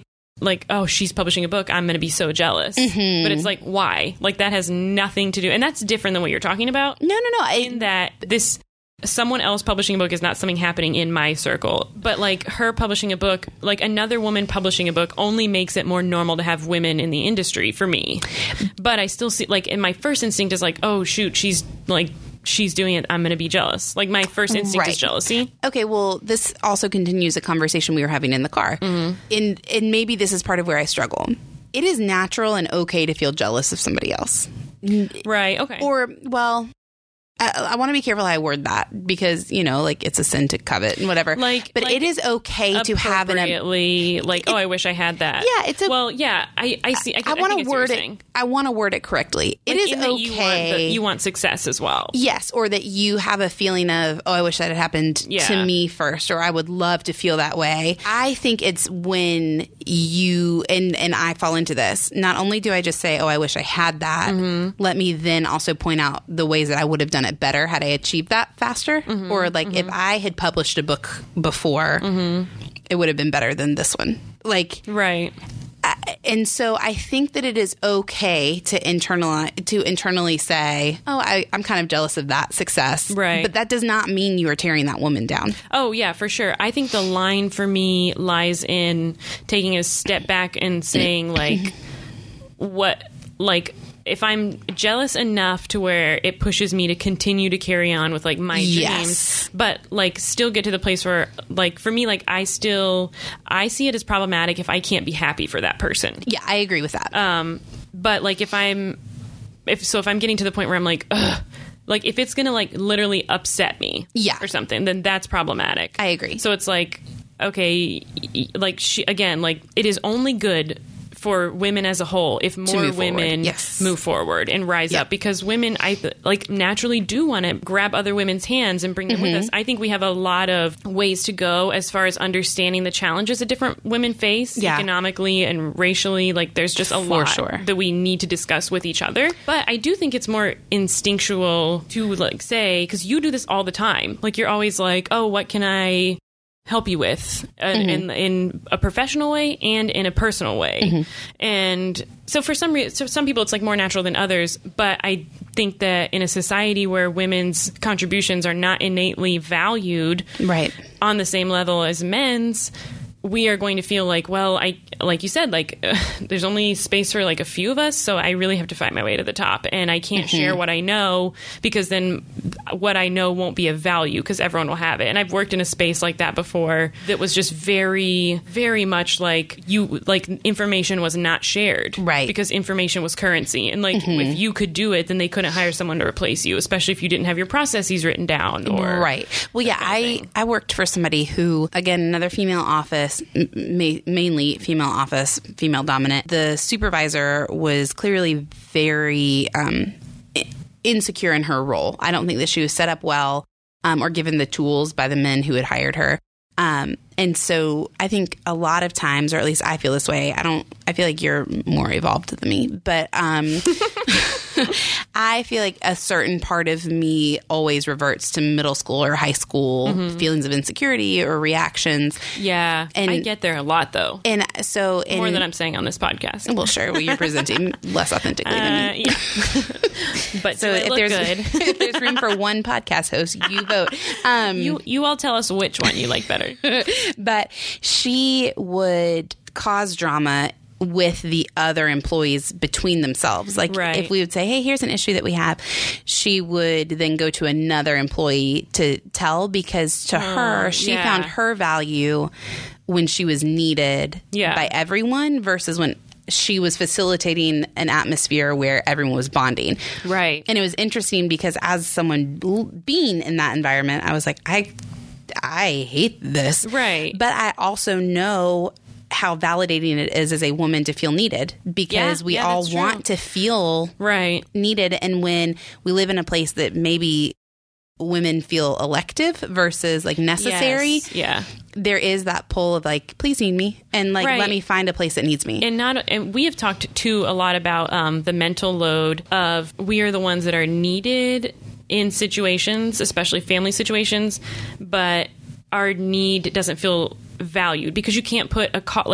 she's publishing a book, I'm going to be so jealous. But it's like, why? Like, that has nothing to do. And that's different than what you're talking about. No. In that someone else publishing a book is not something happening in my circle. But, her publishing a book, another woman publishing a book only makes it more normal to have women in the industry for me. But I still see, and my first instinct is oh, shoot, she's doing it, I'm going to be jealous. My first instinct is jealousy. Okay, well, this also continues a conversation we were having in the car. And maybe this is part of where I struggle. It is natural and okay to feel jealous of somebody else. Right, okay. Or, well, I want to be careful how I word that because, it's a sin to covet and whatever. But it is okay to have appropriately, I wish I had that. Yeah, it's well, yeah, I see. I want to word it. I want to word it correctly. It is okay. You want success as well. Yes, or that you have a feeling of, oh, I wish that had happened to me first, or I would love to feel that way. I think it's when you and I fall into this. Not only do I just say, oh, I wish I had that. Let me then also point out the ways that I would have done it better had I achieved that faster. Or if I had published a book before, it would have been better than this one. Right. And so I think that it is okay to internally say, oh, I'm kind of jealous of that success. Right. But that does not mean you are tearing that woman down. Oh, yeah, for sure. I think the line for me lies in taking a step back and saying, if I'm jealous enough to where it pushes me to continue to carry on with like my dreams, but like still get to the place where like for me, like I see it as problematic if I can't be happy for that person. Yeah, I agree with that. But like if I'm getting to the point where I'm like, ugh, like if it's gonna like literally upset me, or something, then that's problematic. I agree. So it's like, okay, like like it is only good for women as a whole if more women move forward and rise up, because women like naturally do want to grab other women's hands and bring them with us. I think we have a lot of ways to go as far as understanding the challenges that different women face economically and racially. Like there's just a lot that we need to discuss with each other. But I do think it's more instinctual to like say, because you do this all the time, like you're always like, oh, what can I help you with in a professional way and in a personal way. And so for some people it's like more natural than others, but I think that in a society where women's contributions are not innately valued on the same level as men's, we are going to feel like, well, like you said, like there's only space for like a few of us, so I really have to fight my way to the top, and I can't share what I know, because then what I know won't be of value because everyone will have it. And I've worked in a space like that before that was just very, very much like information was not shared, because information was currency, and like if you could do it, then they couldn't hire someone to replace you, especially if you didn't have your processes written down. Or well, yeah, I worked for somebody who, again, another female office, mainly female office, female dominant. The supervisor was clearly very insecure in her role. I don't think that she was set up well or given the tools by the men who had hired her. And so I think a lot of times, or at least I feel this way, I feel like you're more evolved than me, but I feel like a certain part of me always reverts to middle school or high school feelings of insecurity or reactions. Yeah. And I get there a lot, though. And so... more than I'm saying on this podcast. Well, sure. Well, you're presenting less authentically than me. Yeah. But so if there's room for one podcast host, you vote. You all tell us which one you like better. But she would cause drama with the other employees between themselves. Like if we would say, hey, here's an issue that we have, she would then go to another employee to tell, because to her, she found her value when she was needed by everyone versus when she was facilitating an atmosphere where everyone was bonding. Right. And it was interesting because as someone being in that environment, I was like, I hate this. Right. But I also know how validating it is as a woman to feel needed, because we all want to feel needed. And when we live in a place that maybe women feel elective versus like necessary, there is that pull of like, please need me, and like let me find a place that needs me. And we have talked too a lot about the mental load of we are the ones that are needed in situations, especially family situations, but our need doesn't feel valued because you can't put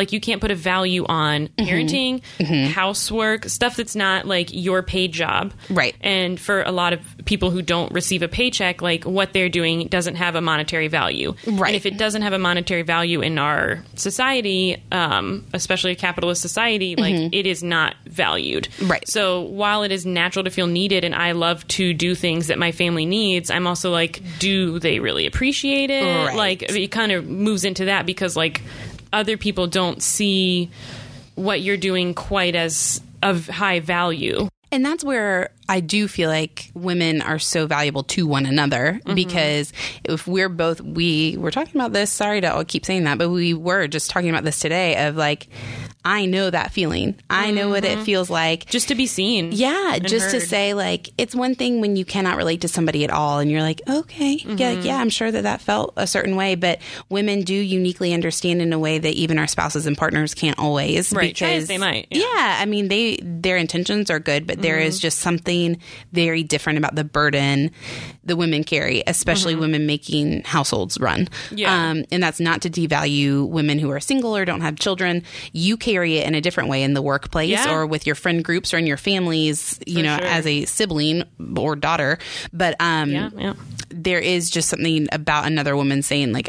a value on parenting, housework, stuff that's not like your paid job. Right. And for a lot of people who don't receive a paycheck, like what they're doing doesn't have a monetary value. Right. And if it doesn't have a monetary value in our society, especially a capitalist society, like it is not valued. Right. So while it is natural to feel needed and I love to do things that my family needs, I'm also like, do they really appreciate it? Right. Like it kind of moves into that because like other people don't see what you're doing quite as of high value. And that's where I do feel like women are so valuable to one another, because if we were talking about this, sorry to keep saying that, but we were just talking about this today of like, I know that feeling. I know what it feels like. Just to be seen. Yeah. Just to say like, it's one thing when you cannot relate to somebody at all and you're like, okay, yeah, I'm sure that felt a certain way, but women do uniquely understand in a way that even our spouses and partners can't always. Right. Because they might. Yeah. I mean, their intentions are good, but there is just something very different about the burden the women carry, especially women making households run. Yeah. And that's not to devalue women who are single or don't have children. You carry it in a different way in the workplace or with your friend groups or in your families, as a sibling or daughter. But there is just something about another woman saying like,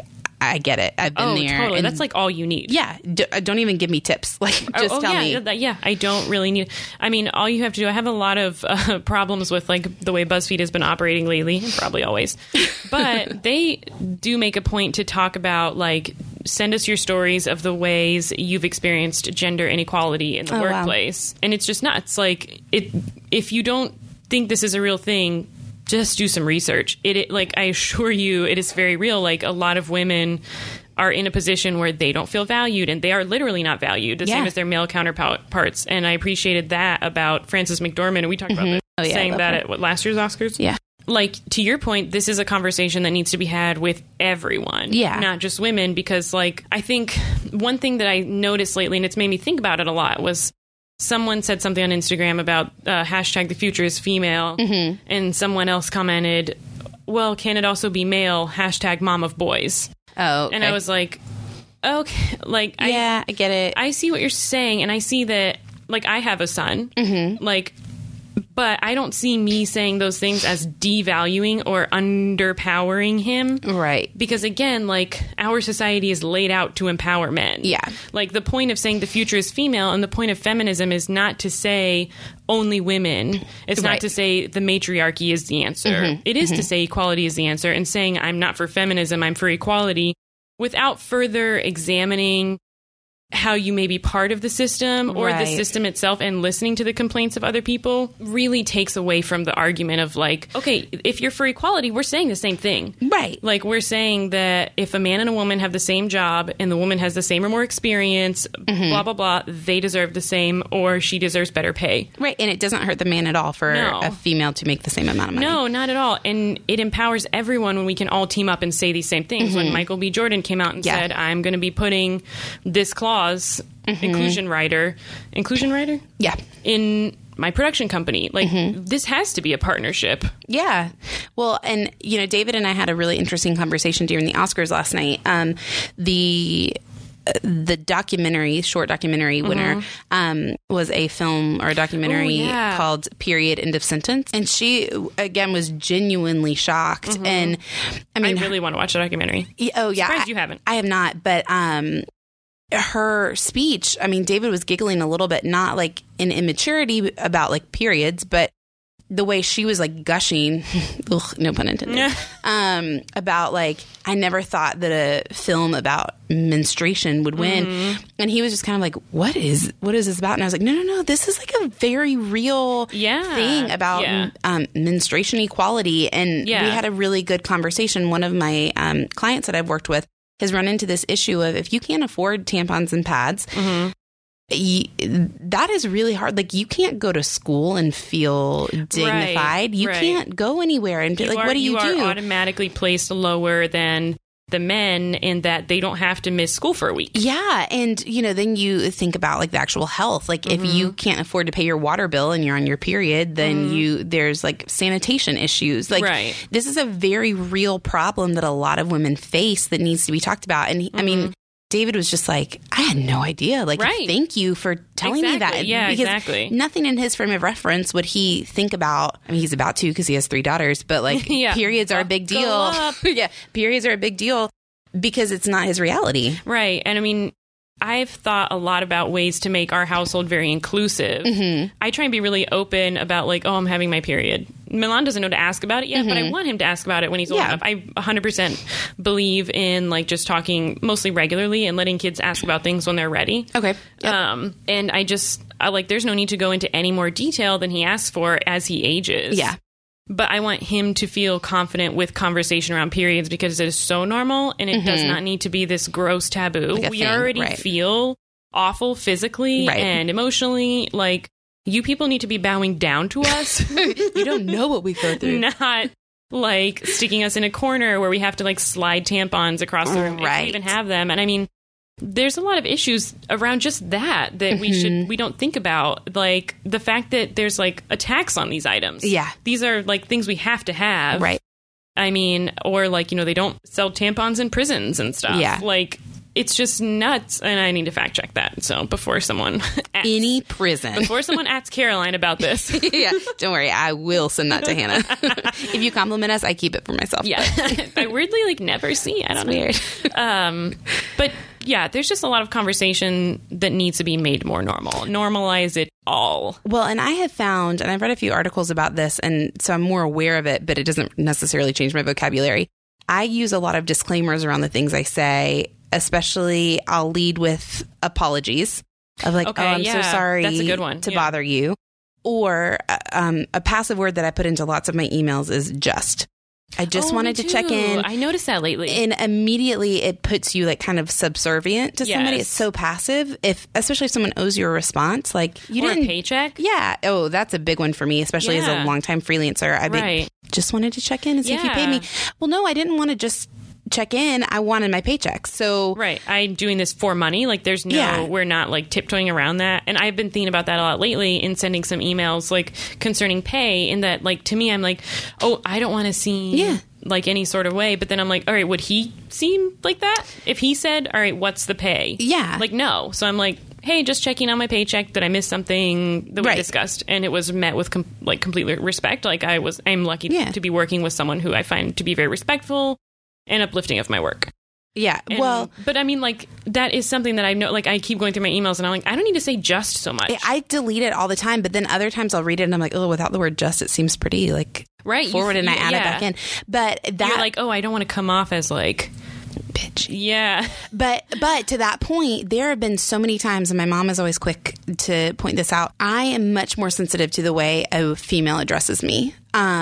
I get it. I've been there. Totally. And that's like all you need. yeah. Don't even give me tips. Like, just tell me. Yeah, I don't really need. I mean, all you have to do. I have a lot of problems with like the way BuzzFeed has been operating lately, and probably always. But they do make a point to talk about like, send us your stories of the ways you've experienced gender inequality in the workplace, and it's just nuts. Like, if you don't think this is a real thing, just do some research. It like, I assure you, it is very real. Like, a lot of women are in a position where they don't feel valued, and they are literally not valued, the same as their male counterparts. And I appreciated that about Frances McDormand, and we talked about this, saying that at last year's Oscars. Yeah. Like, to your point, this is a conversation that needs to be had with everyone, not just women, because, like, I think one thing that I noticed lately, and it's made me think about it a lot, was someone said something on Instagram about hashtag the future is female, and someone else commented, well, can it also be male, hashtag mom of boys? Oh, okay. And I was like, okay, like, I get it. I see what you're saying, and I see that, like, I have a son, like, but I don't see me saying those things as devaluing or underpowering him. Right. Because, again, like, our society is laid out to empower men. Yeah. Like, the point of saying the future is female and the point of feminism is not to say only women. It's not to say the matriarchy is the answer. It is to say equality is the answer, and saying I'm not for feminism, I'm for equality, without further examining how you may be part of the system or the system itself, and listening to the complaints of other people really takes away from the argument of like, okay, if you're for equality, we're saying the same thing. Right. Like, we're saying that if a man and a woman have the same job and the woman has the same or more experience, blah, blah, blah, they deserve the same, or she deserves better pay. Right. And it doesn't hurt the man at all for a female to make the same amount of money. No, not at all. And it empowers everyone when we can all team up and say these same things. When Michael B. Jordan came out and said, I'm going to be putting this clause, inclusion rider, yeah, in my production company. Like, this has to be a partnership. Yeah. Well, and, you know, David and I had a really interesting conversation during the Oscars last night. The documentary, short documentary winner, was a film or a documentary called Period, End of Sentence. And she, again, was genuinely shocked. And I mean, I really want to watch the documentary. Oh, yeah. Surprised you haven't. I have not. But her speech, I mean, David was giggling a little bit, not like in immaturity about like periods, but the way she was like gushing, no pun intended, about like, I never thought that a film about menstruation would win. And he was just kind of like, what is this about? And I was like, no, this is like a very real thing about menstruation equality. And we had a really good conversation. One of my clients that I've worked with has run into this issue of, if you can't afford tampons and pads, that is really hard. Like, you can't go to school and feel dignified. You can't go anywhere and like, what do you do? You are automatically placed lower than the men in that they don't have to miss school for a week. Yeah. And, you know, then you think about like the actual health. Like, if you can't afford to pay your water bill and you're on your period, then there's like sanitation issues. Like, this is a very real problem that a lot of women face that needs to be talked about. And I mean, David was just like, I had no idea. Like, thank you for telling me that. Yeah, because nothing in his frame of reference would he think about. I mean, he's about to, because he has 3 daughters, but like, periods are a big deal. Periods are a big deal because it's not his reality. Right. And I mean, I've thought a lot about ways to make our household very inclusive. I try and be really open about like, oh, I'm having my period. Milan doesn't know to ask about it yet, but I want him to ask about it when he's old enough. I 100% believe in like just talking mostly regularly and letting kids ask about things when they're ready. Okay. Yep. And I like, there's no need to go into any more detail than he asks for as he ages. Yeah. But I want him to feel confident with conversation around periods, because it is so normal and it does not need to be this gross taboo. Like we already feel awful physically and emotionally. Like, you people need to be bowing down to us. You don't know what we go through. Not like sticking us in a corner where we have to like slide tampons across the room if we even have them. And I mean, there's a lot of issues around just that we don't think about, like the fact that there's like a tax on these items. Yeah. These are like things we have to have. Right. I mean, or like, you know, they don't sell tampons in prisons and stuff. Yeah. Like, it's just nuts, and I need to fact check that. So before someone Any prison. before someone asks Caroline about this. Yeah, don't worry. I will send that to Hannah. If you compliment us, I keep it for myself. Yeah. I weirdly never see. I don't know. Weird. But yeah, there's just a lot of conversation that needs to be made more normal. Normalize it all. Well, and I have found, and I've read a few articles about this, and so I'm more aware of it, but it doesn't necessarily change my vocabulary. I use a lot of disclaimers around the things I say, especially I'll lead with apologies of like, Okay, oh, I'm so sorry that's a good one. to Yeah. bother you. Or a passive word that I put into lots of my emails is just. I just wanted to check in. I noticed that lately. And immediately it puts you like kind of subservient to somebody. Yes. It's so passive. Especially if someone owes you a response, like you or didn't a paycheck. Yeah. Oh, that's a big one for me, especially as Yeah. a longtime freelancer. I Right. just wanted to check in and see if you paid me. Yeah. Well, no, I didn't want to just check in. I wanted my paycheck. So Right. I'm doing this for money. Like there's no, Yeah. we're not like tiptoeing around that. And I've been thinking about that a lot lately in sending some emails like concerning pay, in that like to me, I'm like, oh, I don't want to seem Yeah. like any sort of way. But then I'm like, all right, would he seem like that? If he said, all right, what's the pay? Yeah. Like, no. So I'm like, hey, just checking on my paycheck. Did I miss something that we Right. discussed? And it was met with complete respect. Like I'm lucky Yeah. to be working with someone who I find to be very respectful and uplifting of my work. yeah. And- Well, but I mean, like, that is something that I know, like, I keep going through my emails and I'm like, I don't need to say just so much. I delete it all the time, but then other times I'll read it and I'm like, oh, without the word just, it seems pretty like Right. forward, and I add it back in. But that You're like, oh, I don't want to come off as like, bitch. yeah. But to that point, there have been so many times, and my mom is always quick to point this out. I am much more sensitive to the way a female addresses me.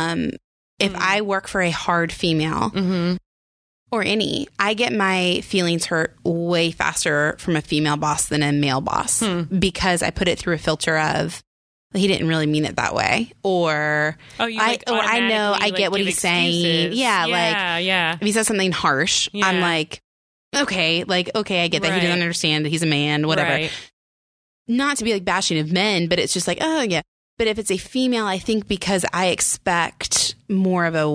If I work for a hard female or any, I get my feelings hurt way faster from a female boss than a male boss because I put it through a filter of, he didn't really mean it that way, or Oh, you I know, I get what he's saying. Yeah, like yeah. if he says something harsh, Yeah. I'm like, okay, I get that he Right. doesn't understand that he's a man, whatever. Right. Not to be like bashing of men, but it's just like, oh yeah. But if it's a female, I think because I expect more of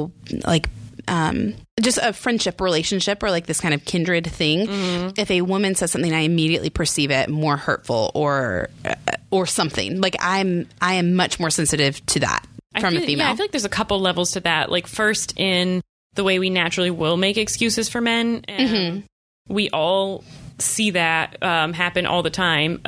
just a friendship relationship or like this kind of kindred thing. If a woman says something, I immediately perceive it more hurtful or something. Like I am much more sensitive to that from a female. Yeah, I feel like there's a couple levels to that. Like, first, in the way we naturally will make excuses for men. And we all see that happen all the time.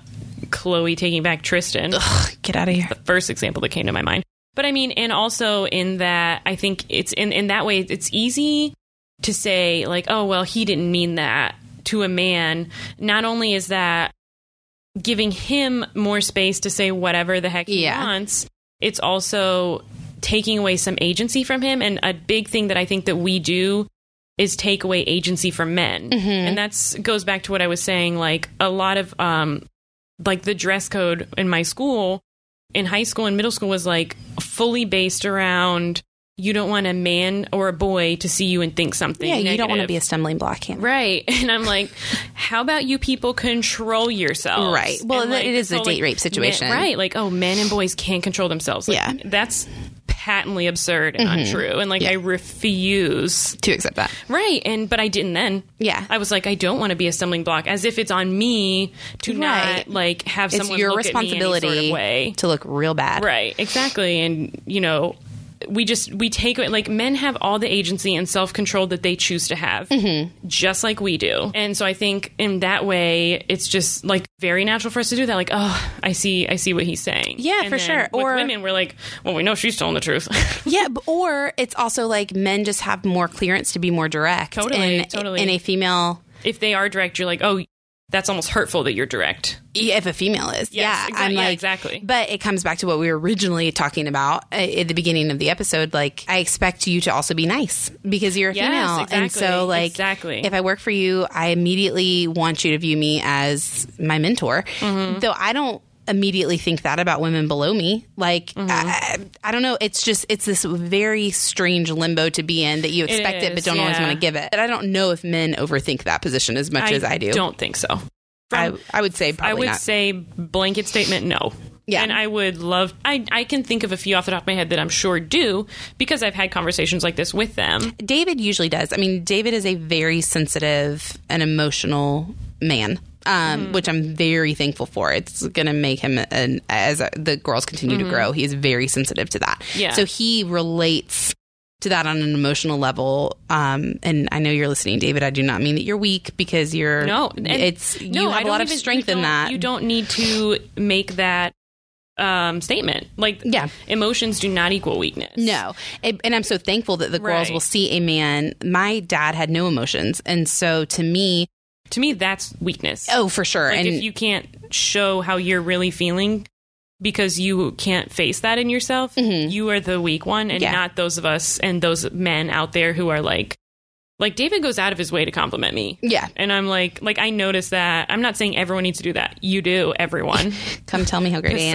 Chloe taking back Tristan. Ugh, get out of here. The first example that came to my mind. But I mean, and also in that, I think it's in that way, it's easy to say like, oh, well, he didn't mean that to a man. Not only is that giving him more space to say whatever the heck he wants, it's also taking away some agency from him. And a big thing that I think that we do is take away agency from men. And that's goes back to what I was saying, like a lot of like the dress code in my school, in high school and middle school, was like fully based around, you don't want a man or a boy to see you and think something Yeah, you negative. don't want to be a stumbling block. Right. And I'm like, how about you people control yourselves? Right. Well, And, like, it is a so, date like, rape situation. Right. Like, oh, men and boys can't control themselves. Like, Yeah. That's patently absurd and untrue. And like, I refuse to accept that. Right. But I didn't then. Yeah. I was like, I don't want to be a stumbling block, as if it's on me to not like have It's someone your look at me responsibility any sort of way. to look real bad. Right. Exactly. And, you know, we take it, like, men have all the agency and self-control that they choose to have, just like we do. And so I think in that way, it's just like very natural for us to do that. Like, oh, I see what he's saying. Yeah, And for then sure. With Or women, we're like, well, we know she's telling the truth. Yeah, or it's also like men just have more clearance to be more direct. Totally. In a female, If they are direct, you're like, oh, that's almost hurtful that you're direct. if a female is, Yes, I'm like, exactly. But it comes back to what we were originally talking about at the beginning of the episode. Like, I expect you to also be nice because you're a Yes, female, exactly, and so like, exactly. if I work for you, I immediately want you to view me as my mentor. Though I don't immediately think that about women below me. Like, I don't know. It's this very strange limbo to be in that you expect it, but is, don't always yeah. want to give it. But I don't know if men overthink that position as much as I do. Don't think so. I would say probably I would not. say blanket statement, no. And I would love, I can think of a few off the top of my head that I'm sure do, because I've had conversations like this with them. David usually does. I mean, David is a very sensitive and emotional man. Which I'm very thankful for. It's going to make him, as the girls continue to grow, he is very sensitive to that. Yeah. So he relates to that on an emotional level. And I know you're listening, David. I do not mean that you're weak, because you're. No, you have a lot of strength in that. You don't need to make that statement. Like, emotions do not equal weakness. No. And I'm so thankful that the girls will see a man. My dad had no emotions. And so to me, that's weakness. Oh, for sure. Like, and if you can't show how you're really feeling because you can't face that in yourself, you are the weak one, and not those of us and those men out there who are like David goes out of his way to compliment me. Yeah. And I'm like I notice that. I'm not saying everyone needs to do that. You do, everyone. Come tell me how great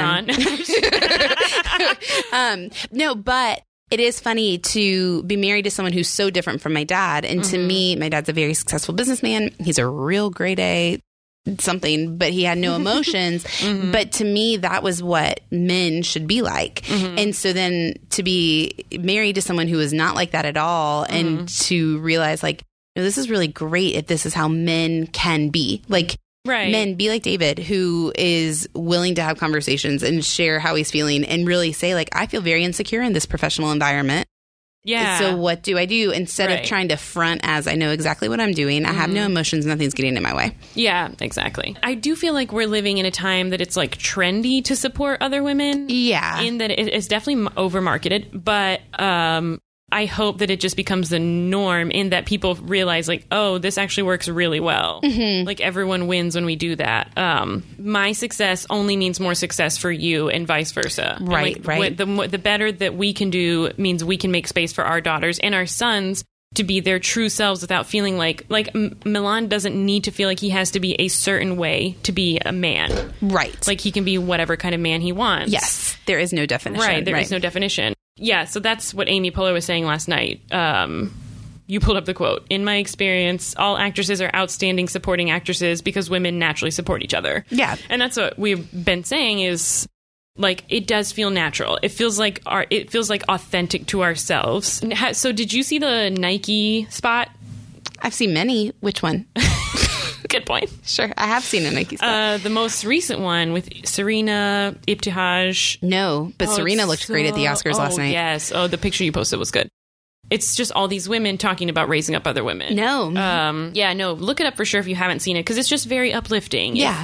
I am. No, but it is funny to be married to someone who's so different from my dad. And to me, my dad's a very successful businessman. He's a real grade A something, but he had no emotions. But to me, that was what men should be like. And so then to be married to someone who is not like that at all, and to realize like, no, this is really great if this is how men can be. Like, men, be like David, who is willing to have conversations and share how he's feeling, and really say like, I feel very insecure in this professional environment. Yeah. So what do I do? Instead of trying to front as I know exactly what I'm doing, I have no emotions, nothing's getting in my way. Yeah, exactly. I do feel like we're living in a time that it's like trendy to support other women. Yeah. In that it's definitely over marketed, but I hope that it just becomes the norm, in that people realize like, oh, this actually works really well. Like, everyone wins when we do that. My success only means more success for you, and vice versa. Right. The better that we can do means we can make space for our daughters and our sons to be their true selves without feeling like Milan doesn't need to feel like he has to be a certain way to be a man. Right. Like, he can be whatever kind of man he wants. Yes. There is no definition. Right. There is no definition. Yeah, so that's what Amy Poehler was saying last night. You pulled up the quote. In my experience, all actresses are outstanding supporting actresses because women naturally support each other. Yeah. And that's what we've been saying is, like, it does feel natural. It feels like authentic to ourselves. So did you see the Nike spot? I've seen many. Which one? Good point. Sure. I have seen a Nike spot. The most recent one with Serena Ibtihaj. No, but Serena looked great at the Oscars last night. Yes. Oh, the picture you posted was good. It's just all these women talking about raising up other women. No. No. Look it up for sure if you haven't seen it, because it's just very uplifting. Yeah.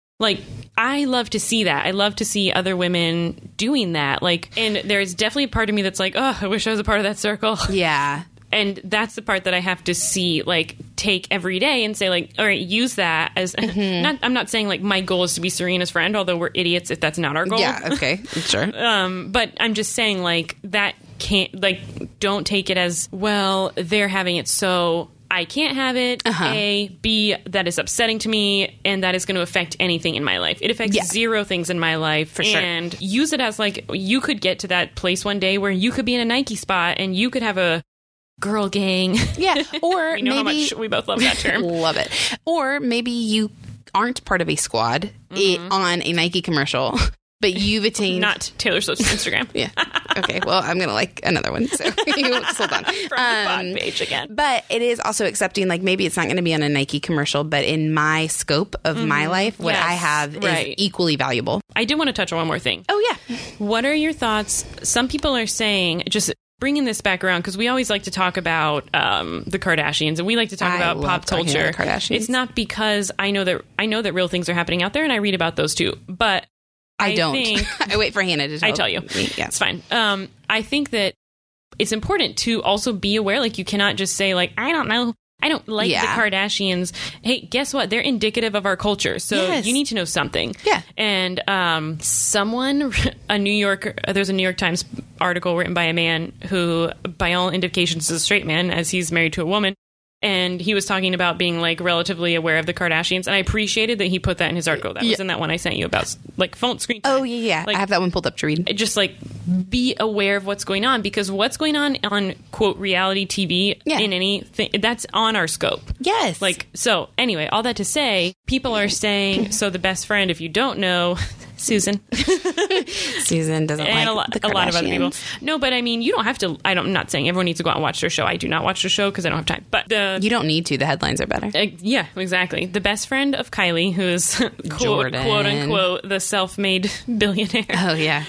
I love to see that. I love to see other women doing that. And there's definitely a part of me that's like, oh, I wish I was a part of that circle. Yeah. And that's the part that I have to see, take every day and say, all right, use that as... I'm not saying, my goal is to be Serena's friend, although we're idiots if that's not our goal. Yeah, okay, sure. But I'm just saying, that can't... don't take it as, well, they're having it, so I can't have it. A. B, that is upsetting to me, and that is going to affect anything in my life. It affects zero things in my life. For sure. And use it as, you could get to that place one day where you could be in a Nike spot, and you could have a girl gang. Yeah. Or you know how much we both love that term. Love it. Or maybe you aren't part of a squad on a Nike commercial, but you've attained... Not Taylor Swift's Instagram. Yeah. Okay. Well, I'm going to like another one. So just hold on. From the pod page again. But it is also accepting, maybe it's not going to be on a Nike commercial, but in my scope of my life, what I have is equally valuable. I do want to touch on one more thing. Oh, yeah. What are your thoughts? Some people are saying, just bringing this back around, because we always like to talk about the Kardashians, and we like to talk about pop culture. It's not because I know that real things are happening out there, and I read about those too. But I don't. I wait for Hannah to tell you. Yeah, it's fine. I think that it's important to also be aware. You cannot just say I don't know. I don't like the Kardashians. Hey, guess what? They're indicative of our culture. So you need to know something. Yeah. And there's a New York Times article written by a man who, by all indications, is a straight man, as he's married to a woman. And he was talking about being relatively aware of the Kardashians. And I appreciated that he put that in his article. That was in that one I sent you about phone screen time. Oh, yeah. I have that one pulled up to read. Just be aware of what's going on, because what's going on quote reality TV in anything, that's on our scope. Yes. So anyway, all that to say, people are saying, so the best friend, if you don't know, Susan. Susan doesn't And like the Kardashians. a lot of other people. No, but I mean, you don't have to. I'm not saying everyone needs to go out and watch their show. I do not watch the show because I don't have time. But you don't need to. The headlines are better. Yeah, exactly. The best friend of Kylie, who is quote unquote the self-made billionaire. Oh yeah,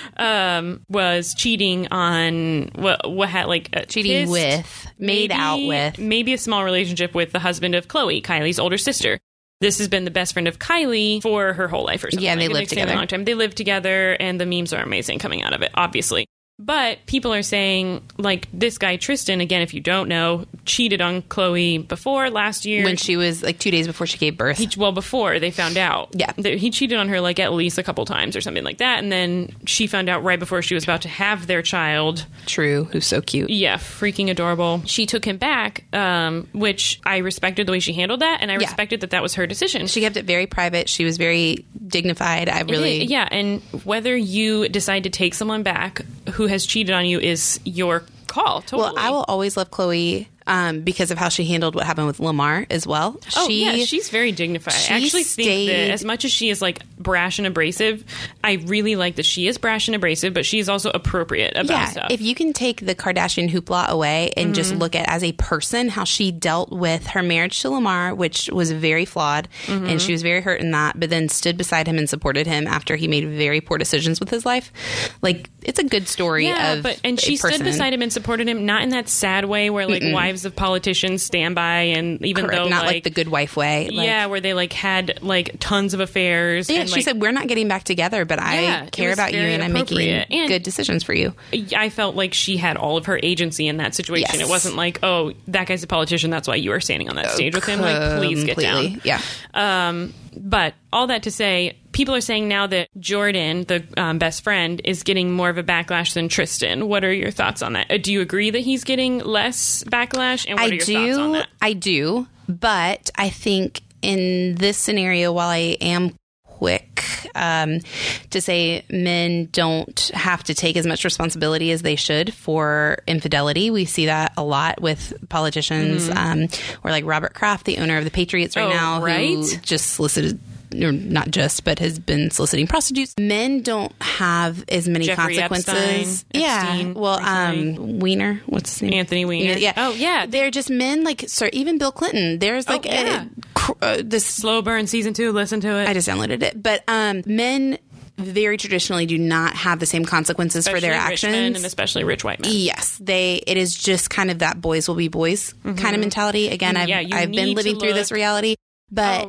was cheating on what had like cheating with, made out with, maybe a small relationship with the husband of Khloe, Kylie's older sister. This has been the best friend of Kylie for her whole life or something. Yeah, and they live together a long time. They live together, and the memes are amazing coming out of it, obviously. But people are saying, like, this guy, Tristan, again, if you don't know, cheated on Khloe before last year. When she was, like, 2 days before she gave birth. Before they found out. Yeah. He cheated on her, like, at least a couple times or something like that. And then she found out right before she was about to have their child. True. Who's so cute. Yeah. Freaking adorable. She took him back, which I respected the way she handled that. And I respected that was her decision. She kept it very private. She was very dignified. Yeah. And whether you decide to take someone back who has cheated on you is your call. Totally. Well, I will always love Khloe because of how she handled what happened with Lamar as well. She's very dignified. I actually think that as much as she is like brash and abrasive, I really like that she is brash and abrasive, but she is also appropriate about stuff. If you can take the Kardashian hoopla away and just look at as a person how she dealt with her marriage to Lamar, which was very flawed, and she was very hurt in that, but then stood beside him and supported him after he made very poor decisions with his life. Like, it's a good story and she stood beside him and supported him, not in that sad way where like wives of politicians stand by, and even though not like the good wife way, where they like had like tons of affairs. Yeah, and, she said, we're not getting back together, but I care about you and I'm making good decisions for you. I felt like she had all of her agency in that situation. It wasn't like, oh, that guy's a politician, that's why you are standing on that stage with him. Like, please get down. Yeah. But all that to say, people are saying now that Jordan, the best friend, is getting more of a backlash than Tristan. What are your thoughts on that? Do you agree that he's getting less backlash? And what are your thoughts on that? I do, but I think in this scenario, while I am quick to say men don't have to take as much responsibility as they should for infidelity. We see that a lot with politicians, or like Robert Kraft, the owner of the Patriots now, who just solicited, or not just, but has been soliciting prostitutes. Men don't have as many consequences. Epstein, Weiner, what's his name? Anthony Weiner. Yeah. Oh, yeah. They're just men like, even Bill Clinton. There's like this Slow Burn season 2. Listen to it. I just downloaded it. But men very traditionally do not have the same consequences for their actions, men, and especially rich white men. Yes, it is just kind of that boys will be boys kind of mentality. Again, I've been living through this reality, but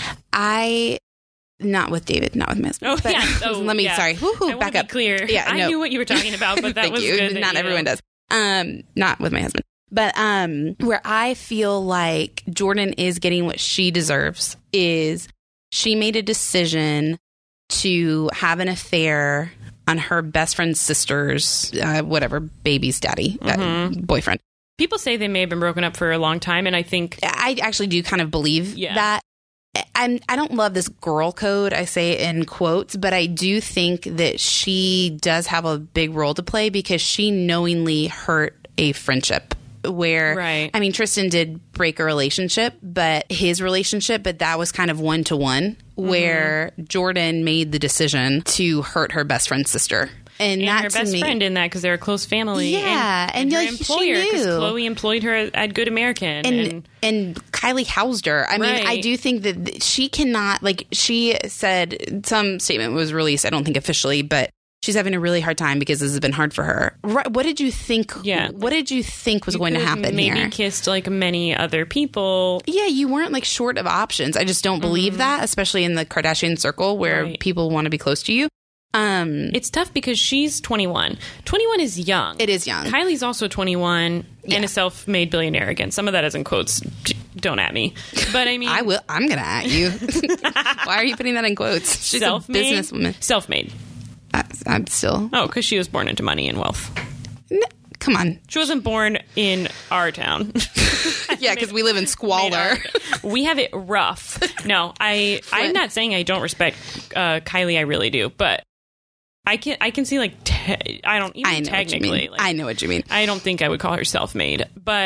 I. Not with David, not with my husband. Sorry. Back up. Be clear. Yeah, I knew what you were talking about, but that was good. Not everyone does. Not with my husband. But where I feel like Jordan is getting what she deserves is she made a decision to have an affair on her best friend's sister's, baby's daddy, boyfriend. People say they may have been broken up for a long time, and I think... I actually do kind of believe that. I don't love this girl code, I say in quotes, but I do think that she does have a big role to play because she knowingly hurt a friendship where, I mean, Tristan did break a relationship, but that was kind of one-to-one where Jordan made the decision to hurt her best friend's sister. And that her best friend in that because they're a close family. Yeah. And her employer, because Khloe employed her at Good American. And Kylie housed her. I mean, I do think that she cannot, like she said, some statement was released, I don't think officially, but she's having a really hard time because this has been hard for her. Right. What did you think? Yeah. What did you think was going to happen here? Maybe kissed like many other people. Yeah, you weren't like short of options. I just don't believe that, especially in the Kardashian circle where people want to be close to you. It's tough because she's 21. 21 is young. It is young. Kylie's also 21 and a self-made billionaire. Again, some of that is in quotes. Don't at me. But I mean... I will. I'm going to at you. Why are you putting that in quotes? She's a businesswoman. Self-made. I'm still... Oh, because she was born into money and wealth. Come on. She wasn't born in our town. Yeah, because we live in squalor. We have it rough. No, I'm not saying I don't respect Kylie. I really do. But I can see I don't even technically. I know what you mean. I don't think I would call her self-made, but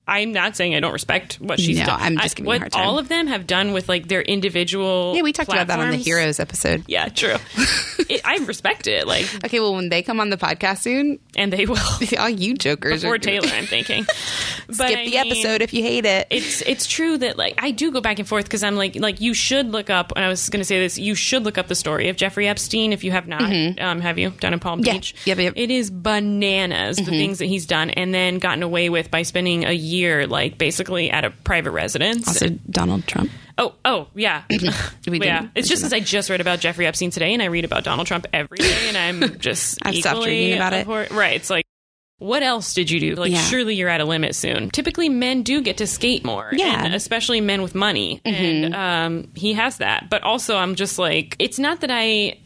I'm not saying I don't respect what she's done. I'm just giving you a hard time. All of them have done with like their individual Yeah, we talked about that on the platforms. Heroes episode. Yeah, true. I respect it. Like, Okay, well, when they come on the podcast soon, and they will. all you jokers Before are Taylor, I'm thinking. But skip the episode if you hate it. It's true that like I do go back and forth because I'm like you should look up, and I was going to say this, you should look up the story of Jeffrey Epstein if you have not. Have you down in Palm Beach? Yep. It is bananas the things that he's done and then gotten away with by spending a year like basically at a private residence. Also, Donald Trump. Oh yeah. didn't It's just as I just read about Jeffrey Epstein today, and I read about Donald Trump every day, and I'm just I've stopped reading about it. Right. It's like, what else did you do? Like, Yeah. surely you're at a limit soon. Typically, men do get to skate more. Yeah. And especially men with money. And he has that. But also, I'm just like, it's not that I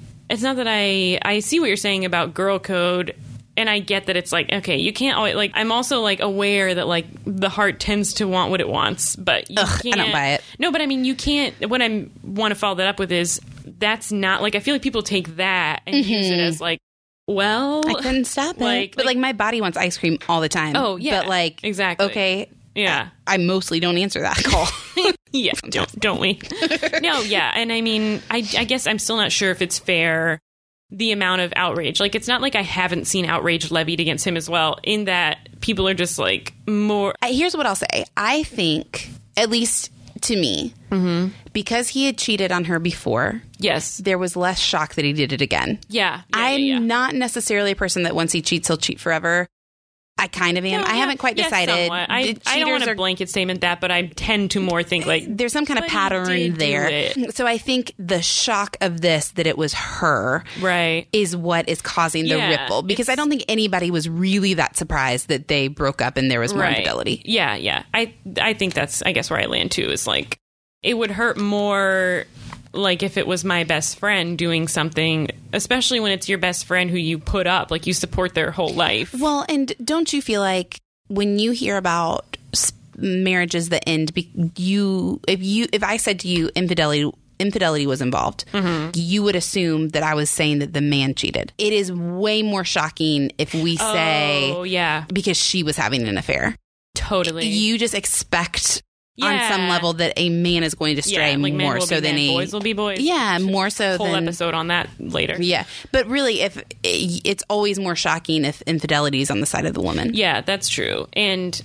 see what you're saying about girl code. And I get that it's like, okay, you can't always, like, I'm also, like, aware that, like, the heart tends to want what it wants, but you can't. I don't buy it. No, but I mean, you can't, what I want to follow that up with is, that's not, like, I feel like people take that and use it as, like, well, I couldn't stop it. But, like, my body wants ice cream all the time. Oh, yeah. But, like, Exactly. okay. Yeah. I mostly don't answer that call. Yeah, don't we? No, yeah. And I mean, I guess I'm still not sure if it's fair, the amount of outrage. Like, it's not like I haven't seen outrage levied against him as well, in that people are just like more. Here's what I'll say. I think, at least to me, because he had cheated on her before, Yes. there was less shock that he did it again. Yeah. I'm not necessarily a person that once he cheats, he'll cheat forever. I kind of am. No, I haven't quite yes, decided. somewhat. I don't want to blanket statement that, but I tend to more think like there's some kind of but he pattern did do there. it. So I think the shock of this, that it was her, right. is what is causing the Yeah, ripple. Because I don't think anybody was really that surprised that they broke up and there was more Right. infidelity. Yeah. I think that's, I guess, where I land too, is like, it would hurt more like if it was my best friend doing something, especially when it's your best friend who you put up, like you support their whole life. Well, and don't you feel like when you hear about marriages that end, if I said to you infidelity was involved, you would assume that I was saying that the man cheated. It is way more shocking if we say, oh, yeah, because she was having an affair. totally. You just expect on Yeah. some level that a man is going to stray like men more will so be than men, a boys will be boys. Yeah, more so Whole than episode on that later. Yeah, but really, if it's always more shocking if infidelity is on the side of the woman. Yeah, that's true. And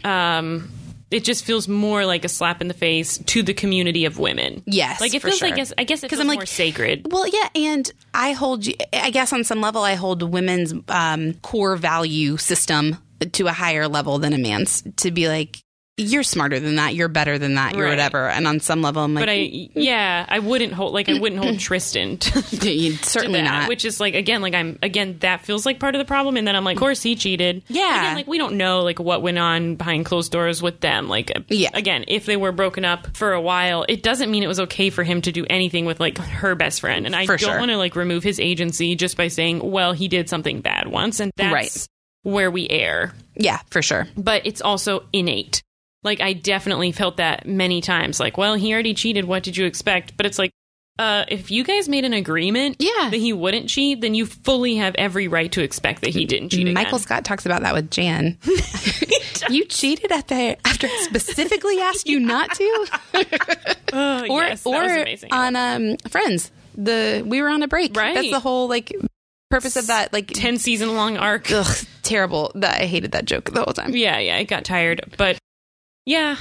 it just feels more like a slap in the face to the community of women. Yes, like it for feels sure. like I guess it feels I'm like, more sacred. Well, yeah, and I guess on some level, I hold women's core value system to a higher level than a man's, to be like, you're smarter than that, you're better than that, you're Right. whatever. And on some level, I'm like, But I wouldn't hold Tristan to you'd certainly that, not. which is like again that feels like part of the problem. And then I'm like, of course he cheated. Yeah. Again, like we don't know like what went on behind closed doors with them. Like Yeah. again, if they were broken up for a while, it doesn't mean it was okay for him to do anything with like her best friend. And I For don't sure. want to like remove his agency just by saying, well, he did something bad once, and that's Right. where we err. Yeah, for sure. But it's also innate. Like, I definitely felt that many times. Like, well, he already cheated. What did you expect? But it's like, if you guys made an agreement Yeah. that he wouldn't cheat, then you fully have every right to expect that he didn't cheat Michael again. Scott talks about that with Jan. You cheated after I specifically asked you not to? Oh, Or yes, that was amazing. on Friends, we were on a break. Right. That's the whole like purpose of that 10-season long arc. Ugh, terrible. I hated that joke the whole time. Yeah, it got tired. But yeah,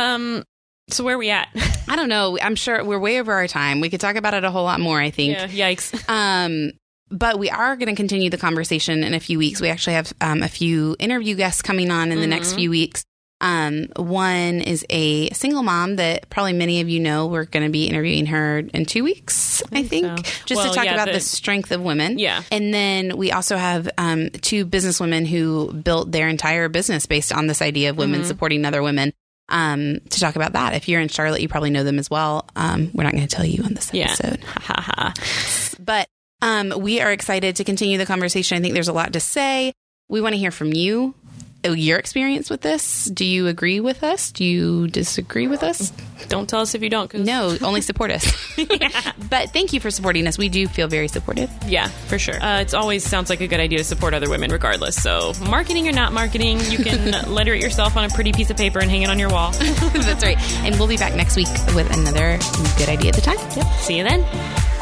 so where are we at? I don't know. I'm sure we're way over our time. We could talk about it a whole lot more, I think. Yeah, yikes. But we are going to continue the conversation in a few weeks. We actually have a few interview guests coming on in the next few weeks. One is a single mom that probably many of you know. We're going to be interviewing her in 2 weeks, I think, so. just Well, to talk yeah, about the strength of women. Yeah. And then we also have two businesswomen who built their entire business based on this idea of women supporting other women. To talk about that. If you're in Charlotte, you probably know them as well. We're not going to tell you on this episode. But we are excited to continue the conversation. I think there's a lot to say. We want to hear from you. your experience with this. Do you agree with us? Do you disagree with us? Don't tell us if you don't. 'Cause No, only support us. But thank you for supporting us. We do feel very supported. Yeah, for sure. It always sounds like a good idea to support other women regardless. So marketing or not marketing, you can letter it yourself on a pretty piece of paper and hang it on your wall. That's right. And we'll be back next week with another good idea at the time. Yep. See you then.